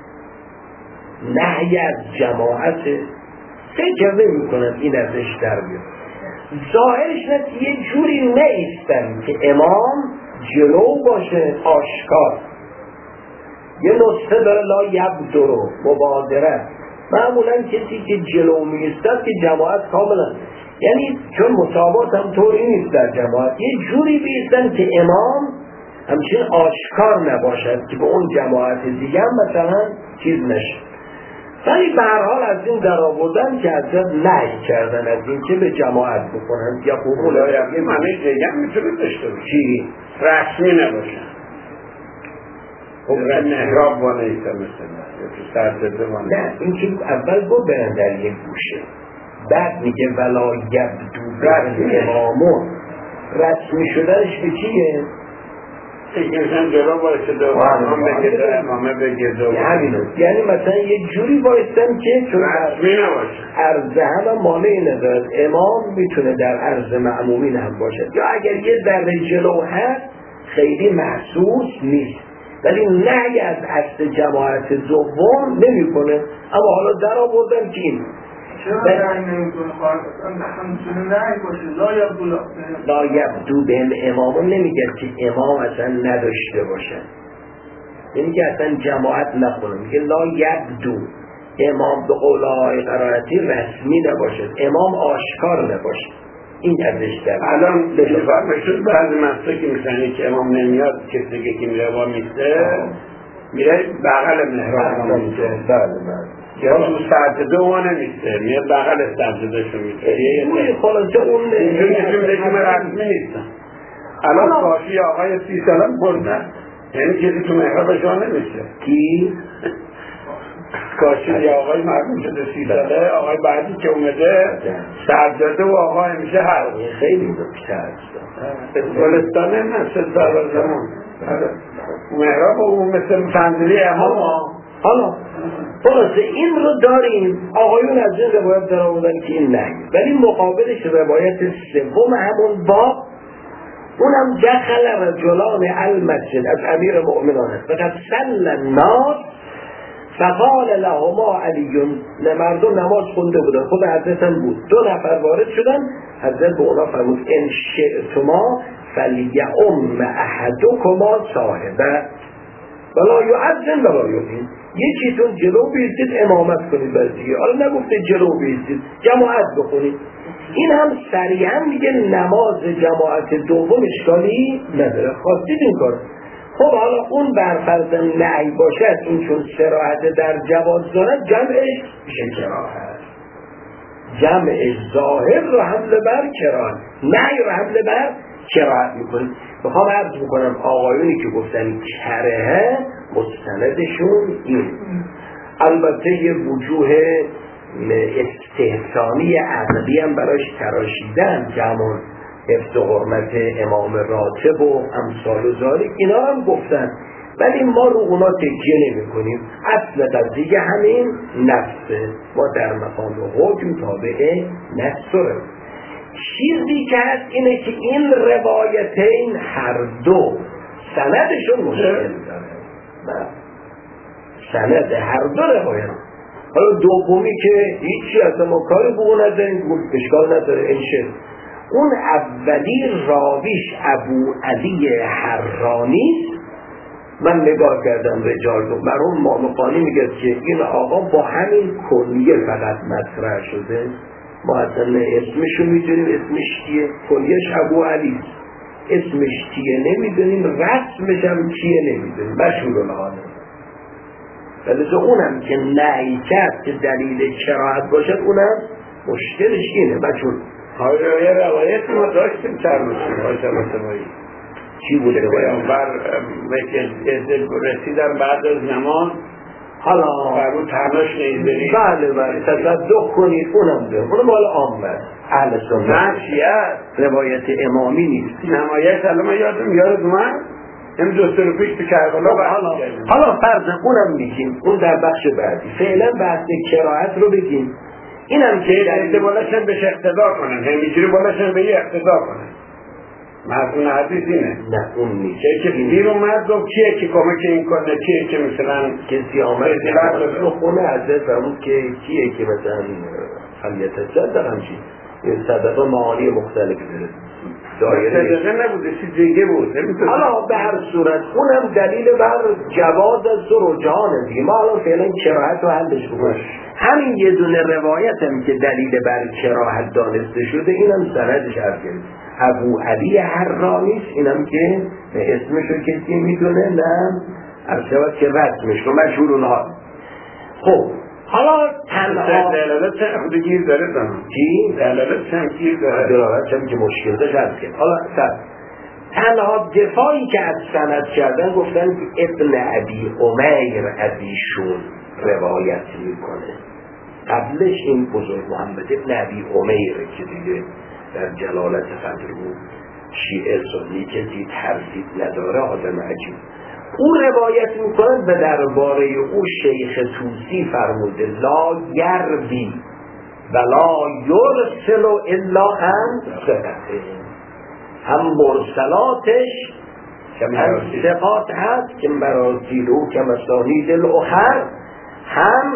S3: نهی از جماعت، فکر نمی‌کنم این ازش در بیاد. ظاهرش نه یه جوری نیستن که امام جلو باشه آشکار. یه نسخه داره لا یبدو، مبادره، معمولا کسی که جلو میستد که جماعت کاملا، یعنی چون مسابقات هم طوری نیست در جماعت، یه جوری بیستن که امام همچنین آشکار نباشد که به اون جماعت دیگه هم مثلا چیز نشه. ولی به هر حال از این در آوردن که حضرت نهی کردن از این که به جماعت بکنن یا قبول
S2: یه معنی دیگه هم میتونه داشته باشه،
S3: چی؟
S2: رسمی نباشن، در محراب وانیسته مثلا یا تو سرزده وانیسته.
S3: نه، این که اول گو برن در یک گوشه، بعد میگه ولا یبدو بهم امامون. رسمی شدنش به چیه؟
S2: اینکه جلو بایسته و امام بگیده، امامه بگیده،
S3: یعنی مثلا یه جوری بایستن که چون
S2: رسمی نباشه،
S3: عرضه هم مانعی ندارد، امام میتونه در عرض معمومین هم باشد، یا اگر یه ذره جلو هست خیلی محسوس نیست، ولی نهی از اصل جماعت دوم نمی کنه. اما حالا در آوردن که این
S4: چرا نهی نمی کنه؟ همچنین نهی باشه
S3: لا یبدو بهم امامون نمیگه که امام اصلا نداشته باشه، یعنی که اصلا جماعت نخونه، میگه لا یبدو، امام به قول آقای قرائتی رسمی نباشد، امام آشکار نباشد. این ازش در
S2: الان بشود بعضی مسته که میسنی که امام نمیاد، کسی که میره با میسته میره بغل محراب میسته، یا تو سجده و نمیسته، میره بغل سجده شو میسته،
S3: یه خلاصه اون
S2: اینجور نشون رسمی نیستن. الان کافی آقای 30 سالم بردن، یعنی کسی تو محراب شما نمیشه
S3: کی؟
S2: کاشی یا آقای مرمون شده 30 ساله، آقای بعدی که اومده سجده و آقای میشه هر
S3: خیلی نکته هست.
S2: گلستانه مثل سال زمان محراب اون مثل فنزلی امام.
S3: حالا خلاصه این رو داریم، آقایون از این روایت در آوردن که این نهی، ولی مقابلش روایت سوم همون باب، اونم دخل رجلان المسجد از امیر مؤمنان است فقط صلی الناس فقال لهما علیون، مردم نماز خونده بودن، خود حضرت هم بود، 2 نفر وارد شدن، حضرت به اونا فرمود ان شئتما فلیؤم احدکما صاحبه ولا یؤذن ولا یقیم، یکیتون جلو بیستید امامت کنید بر دیگه، حالا نگفته جلو بیستید، جماعت بکنید. این هم صریحا میگه نماز جماعت دوم اشکالی نداره، خواستید این کار. خب حالا اون برفرض نهی باشد، این چون صراحت در جواز دارد، جمعش میشه کراهت، جمعش ظاهر رو حمله بر کراهت، نهی رو حمله بر کراهت میکنید. بخوام عرض میکنم آقایونی که گفتن کرهه مستندشون این، البته یه وجوه استحسانی عقلی هم براش تراشیدن که همون حفظ حرمت امام راتب و امثال و ذالک، اینا هم گفتن، ولی ما رو اونا تکیه نمی کنیم. اصل قضیه همین نفسه، ما در مقام حکم تابع نفس رو. چیزی که هست اینه که این روایتین هر دو سندشون مشکل داره، سند هر دو روایت. حالا دومی که هیچی از ما کاری بگو نداریم، اشکال نداره انشه. اون اولی راویش ابو علی حرانی، من نگاه کردم رجال رو، مرحوم مامقانی میگه که این آقا با همین کنیه فقط مطرح شده، ما اصلا اسمشو میدونیم اسمش چیه، کنیهش ابو علی، اسمش چیه نمیدونیم، رسمش هم چیه نمیدونیم، مشهور الحاله. ولی اونم که نهی کرد که دلیل کراهت باشد، اونم مشکلش اینه بچون
S2: یه روایت ما داشتیم چند روزی
S3: چی بوده
S2: پیامبر رسیدن بعد از نماز
S3: حالا
S2: فرمود تناش نیزدنی
S3: بله تصدق کنید اونم مال عامه اهل سنت
S2: نه شیعه
S3: روایت امامی نیست
S2: نمایش الان من یاد من این 2 سال پیش تو کربلا
S3: حالا فرض اونم میگیم اون در بخش بعدی فعلا بحث کراهت رو بگیم اینم که
S2: دلیل بالاشن بهش اقتدا کنن همینجوری بالاشن به یه اقتدا کنن مضمون حدیث اینه
S3: نه اون نیست
S2: که دیر اومد گفت کیه که کمک این کنه کیه که مثلا
S3: کسی آمد رو خونه عزیز فرمود که کیه که مثلا فلیت صدق همچین صدقه معانی مختلفی داره
S2: صدقه نبوده چیز دیگه بود
S3: حالا به هر صورت اونم دلیل بر جواز از رجحانه دیگه ما الان فعلا کراهت رو حلش بکنیم همین یه دونه روایت هم که دلیل بر کراهت دانسته شده اینم سندش عرضه ابو علی حرانیست اینم که اسمشو کسی میدونه نه عرضه که رسمش رو مشهور اونها خب حالا تنها
S2: دلالت چند گیر داره دارم
S3: چی؟
S2: دلالت چند گیر داره
S3: دلالت چند که مشکل داشت عرض کرد حالا تنها دفاعی که از سند کردن گفتن ابن ابی امیر ابیشون روایت میکنه قبلش این بزرگ محمد ابن ابی امیر که دیگه در جلالت قدر بود شیعه سنی که دید ترسید نداره آدم عجیب او روایت میکنند به درباره او شیخ توسی فرموده لا یربی ولا یرسل الا عن ثقته هم مرسلاتش هم ثقات هست که مراسیل او که مسانید الاخر هم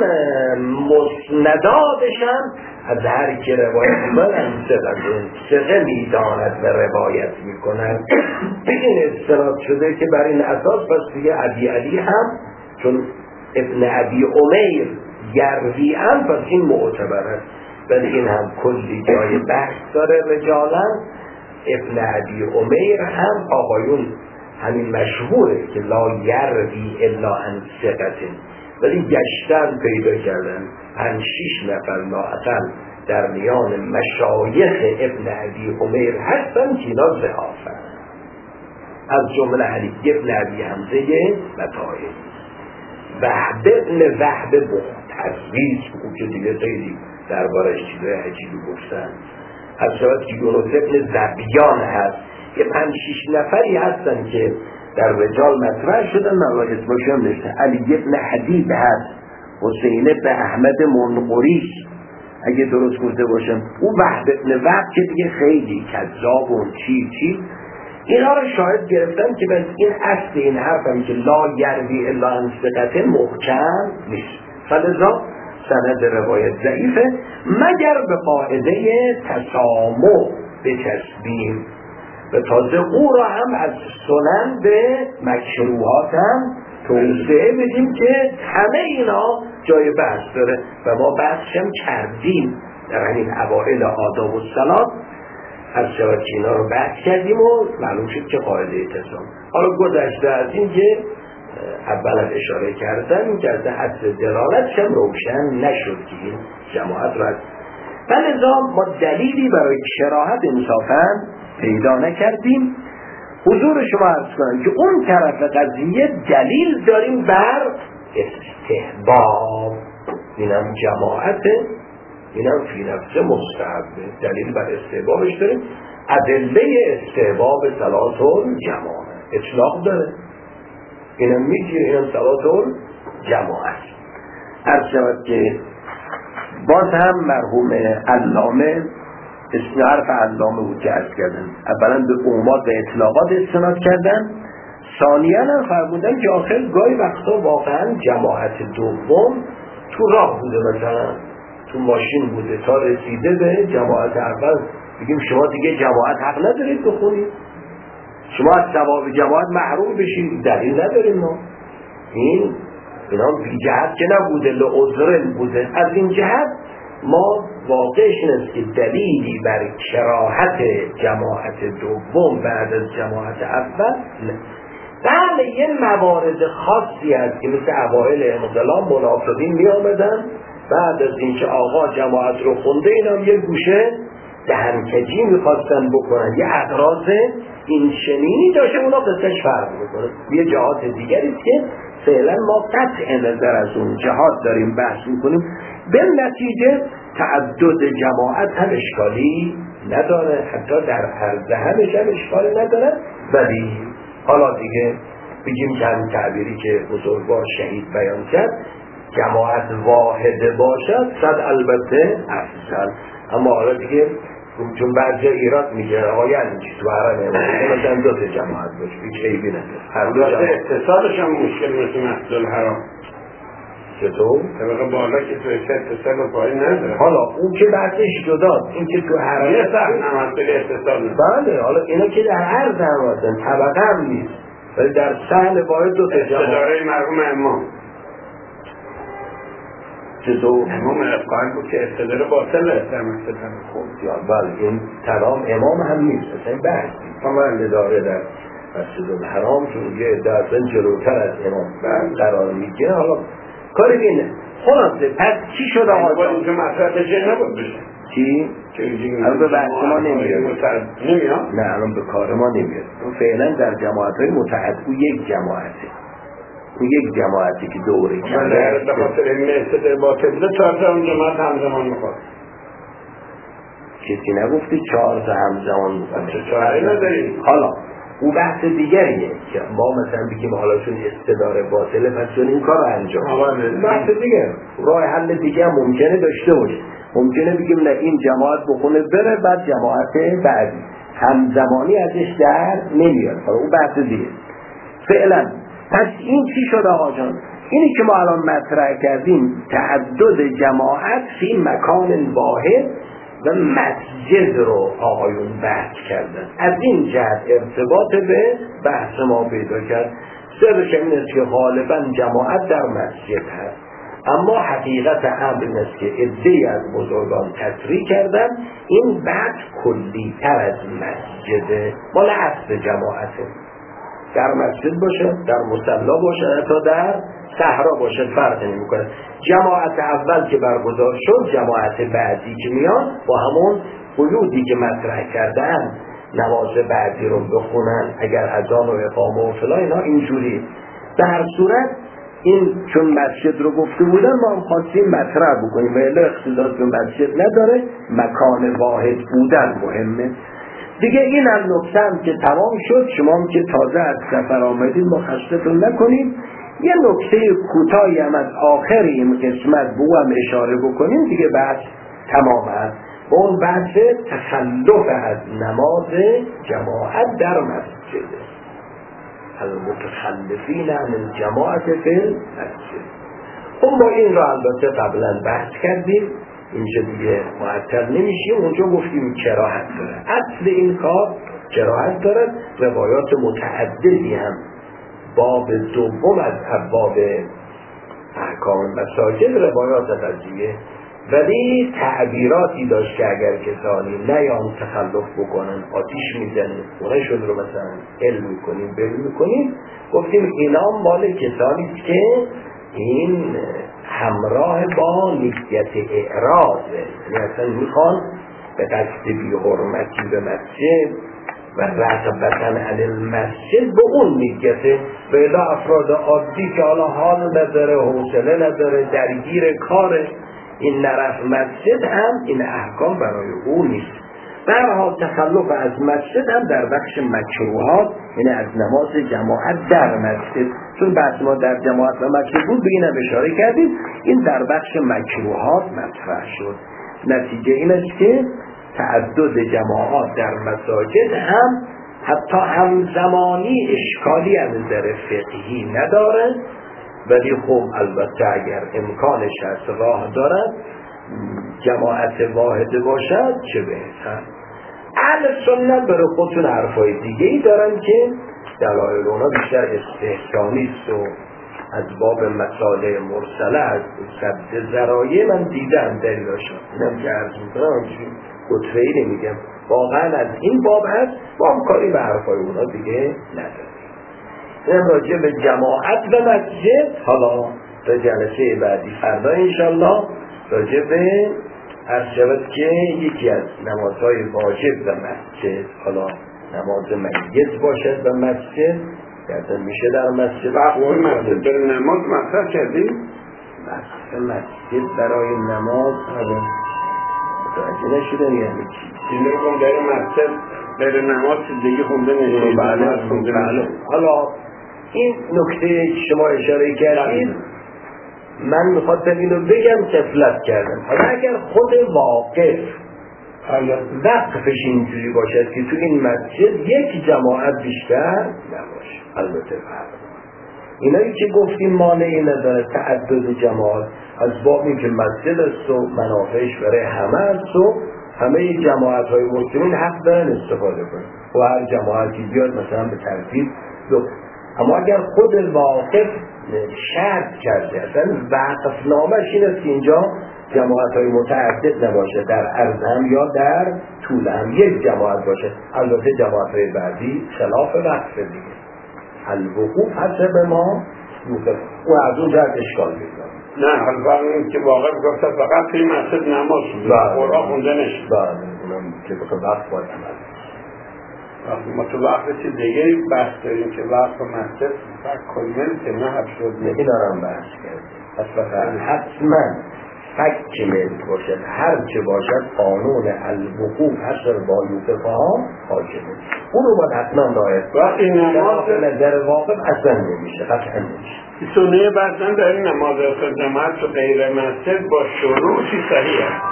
S3: مسندادش هم از هر که روایت میکنن ثقه میداند و روایت میکنن این استناد شده که بر این اساس پس دیگه ابی علی هم چون ابن ابی امیر یروی هم پس این معتبر است ولی این هم کلی جای بحث داره رجالا ابن ابی امیر هم آقایون همین مشهوره که لا یروی الا عن ثقته ولی گشتن پیدا کردن 5-6 نفر لااقل در میان مشایخ ابن ابی امیر هستن که اینا ضعافن از جمله علی ابن ابی حمزه و طاهری وهب ابن وهب بختزویز او که دیگه خیلی دربارش چیزای عجیبی گفتن از شود که یونس ابن زبیان هست یه 5-6 نفری هستن که در رجال مطرح شدن من اسمشون نشته علی ابن حدید هست حسین ابن احمد منقری اگه درست گفته باشم او وهب ابن وهب که دیگه خیلی کذاب و چی اینا رو شاهد گرفتن که بس این اصل این حرف هم که لا یروی الا عن ثقته محکم نیست فلذا سند روایت ضعیفه مگر به قاعده تسامح بچسبیم و تازه او را هم از سنن به مکروهات هم توسعه بدیم که همه اینا جای بحث داره و ما بحث هم کردیم در همین اوائل آداب و صلات از شود که اینا رو بحث کردیم و معلوم شد که قاعده تسامح حالا گذشته از این که اولا اشاره کردن این که از حد دلالتش هم روشن نشد که این جماعت را بلذا ما دلیلی برای کراهت انصافا پیدا نکردیم حضور شما عرض کنم که اون طرف قضیه دلیل داریم بر استحباب اینم جماعته اینم فی نفسه مستحبه دلیل بر استحبابش داریم ادله استحباب صلات الجماعه اطلاق داره اینم میگیره اینم صلات الجماعه عرض شود که باز هم مرحوم علامه اسم حرف علامه بود که عرض کردن اولا به عمومات و اطلاقات استناد کردن ثانیاً هم فرمودن که آخر گاهی وقتا واقعا جماعت دوم تو راه بوده مثلا تو ماشین بوده تا رسیده به جماعت اول بگیم شما دیگه جماعت حق ندارید بخونید شما از ثواب جماعت محروم بشید دلیل نداریم ما اینا بی جهت که نبوده لعذرن بوده از این جهت ما واقعش نیست که دلیلی بر کراهت جماعت دوم بعد از جماعت اول نه بله یه موارد خاصی هست که مثل اوائل انقلاب منافقین می آمدن بعد از اینکه آقا جماعت رو خونده اینا یه گوشه دهنکجی میخواستن بکنن، یه اغراض این چنینی داشته، اونا قصهش فرق میکنه. یه جهات دیگری که فعلا ما قطع نظر از اون جهات داریم بحث میکنیم. به نتیجه تعدد جماعت هم اشکالی نداره، حتی در عرض همش هم اشکالی نداره. ولی حالا دیگه بگیم که همین تعبیری که بزرگوار شهید بیان کرد، جماعت واحده باشد صد البته افضل. اما حالا دیگه چون بعضی ایراد میگه آقا یعنی چی تو حرم امام مثلا دو تا جماعت باشه هیچ عیبی نداره، هر دو جماعت
S2: اتصالش هم مشکل مثل مسجد الحرام
S3: چطور؟
S2: طبقه بالا که تو اتصال و پایین نداره.
S3: حالا اون که بحثش جداست، این که تو حرم
S2: یه سخت نمازل اتصال نداره.
S3: بله حالا اینا که در هر زمان طبقه هم نیست، ولی در سهل باید دو تا جماعت.
S2: استداره مرحوم امام
S3: چطور؟
S2: امام افقان بود که استداره باطله در مسجد هم.
S3: خب یا بله این تمام امام هم نیست، اصلا بحثی تمام داره در مسجد الحرام چون یه درسن جلوتر از امام قرار میگیره. حالا کاری بینه خلاصه پس چی شد آقا جان؟
S2: اینجا مطرح بشه نبود بشه
S3: چی؟ الان به بحث ما نمیاد. نه الان به کار ما نمیاد. فعلا در جماعت های متعدد یک جماعته، اون یک جماعتی که دوره
S2: کرده به خاطر این استداره باطله 4 تا اون جماعت همزمان میخواد.
S3: کسی نگفتی 4 تا همزمان میخواد،
S2: چه چاره نداریم.
S3: حالا او بحث دیگریه که ما مثلا بگیم حالا چون استداره باطله پس چون این کار رو انجام بحث دیگه. راه حل دیگه هم ممکنه داشته باشه. ممکنه بگیم نه این جماعت بخونه بره بعد جماعت بعدی همزمانی ازش در نمیاد. حالا او بحث دیگه. فعلا پس این چی شد آقا جان؟ اینی که ما الان مطرح کردیم تعدد جماعت فی مکان واحد و مسجد رو آقایون بحث کردن. از این جهت ارتباط به بحث ما پیدا کرد. سرش این است که غالبا جماعت در مسجد هست، اما حقیقت امر این است که عده‌ای از بزرگان تصریح کردن این بحث کلی تر از مسجد، مال اصل جماعته. در مسجد باشه، در مصلا باشه، حتی در صحرا باشه، فرق نمی‌کنه. جماعت اول که برگزار شد، جماعت بعدی که میاد با همون قیودی که مطرح کردن نماز بعدی رو بخونن اگر اذان و اقامه و فلان اینا اینجوری. به هر صورت این چون مسجد رو گفته بودن ما هم خواستیم مطرح بکنیم، ولی اختلاف به مسجد نداره، مکان واحد بودن مهمه دیگه. این هم نکته هم که تمام شد. شما هم که تازه از سفر آمدید ما خستتون نکنیم. یه نکته کوتاهی هم از آخر این قسمت به او هم اشاره بکنیم دیگه بحث تمام هست. و اون بحث تخلف از نماز جماعت در مسجد، المتخلفین عن الجماعت فی المسجد. خب ما این را البته قبلا بحث کردیم، اینجا دیگه معطل نمیشیم. اونجا گفتیم کراهت داره، اصل این کار کراهت داره. روایات متعددی هم باب دوم از ابواب احکام مساجد روایات قضیه، ولی تعبیراتی داشت که اگر کسانی نیان تخلف بکنن آتیش میزنیم خونه شد رو مثلا علم میکنیم بل میکنیم. گفتیم اینا مال کسانی که این همراه با نیت اعراضه، یعنی اصلا میخوان به قصد بی حرمتی به مسجد و رغبتن علی المسجد به اون نیته. و الا افراد عادی که حالا حال نداره، حوصله نداره، درگیر کاره، این نرفت مسجد هم این احکام برای او نیست. به هر حال تخلف از مسجد هم در بخش مکروهات، یعنی از نماز جماعت در مسجد، چون بحث ما در جماعت و مسجد بود به این هم اشاره کردیم، این در بخش مکروهات مطرح شد. نتیجه این است که تعدد جماعات در مساجد هم حتی همزمانی اشکالی از نظر فقهی نداره، ولی خب البته اگر امکانش هست راه دارد جماعت واحده باشد چه بهتر. اهل سنت برای خودشون حرفای دیگه ای دارن که دلایل اونا بیشتر استحسانی است و از باب مسائل مرسله از سد ذرایع من دیدم دلیلاشون. اینم که عرض میکنم گتره‌ای نمیگم، واقعا از این باب هست، با هم کاری به حرفای اونا دیگه نداره. این راجع به جماعت و مسجد حالا در جلسه بعدی فردا انشالله راجع به عرض شود که یکی از نمازهای واجب و مسجد، حالا نماز میت باشد و مسجد گردن میشه در مسجد
S2: وقتی مسجد برای نماز مطرح کردیم
S3: مسجد برای نماز متوجه نشدن یعنی چی؟
S2: این رو کن در مسجد برای نماز دیگه خونده نشید.
S3: بله. حالا این نکته که شما اشاره کردید من میخواستم اینو بگم غفلت کردم. حالا اگر خود واقف وقفش اینجوری باشد که تو این مسجد یک جماعت بیشتر نباشه، البته فرق اینایی که گفتیم مانعی نداره تعدد جماعت از باب این که مسجد است و منافعش برای همه است و همه جماعت های مسلمین حق دارن استفاده کنن و هر جماعتی بیاد مثلا به ترتیب دو. اما اگر خود واقف شرط کرده اصلا وقف نامش این است که اینجا جماعت های متعدد نباشه، در عرض هم یا در طول هم یک جماعت باشه. البته جماعت های بعدی خلاف وقف دیگه الوقوف حسب ما یوسف و از اون جهت اشکال بیدن.
S2: نه حالا این که واقع گفته فقط توی مسجد نماز قرآن خونده نشد.
S3: بله اونم که بخواه وقت باید عمل
S2: ما تو وقت چیز دیگه بحث داریم که وقت و مسجد کلمن که نه حب شد
S3: این دارم بحث کردیم. حتما فکر ملک باشد هر چه باشد قانون الوقوف حسر با یوسف ها حاکمه، اون رو باید حتما رعایت
S2: وقتی نماز
S3: نظر واقف اصلا نمیشه، قطعا نمیشه.
S2: سنه بعضا در این نماز جماعت و غیر مسجد با شروعی صحیح است،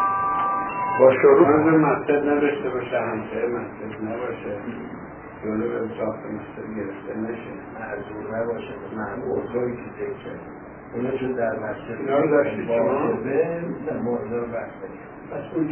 S2: با شروع منظور مسجد نداشته باشه، همسایه مسجد نباشه، جلو به ساخت مسجد گرفته نشه،
S3: معذور نباشه، معمول اوضاعی که ذکر کرد اونا چون در مسجد
S2: اینا رو داشتید شما؟
S3: نماز رو بحث کنید.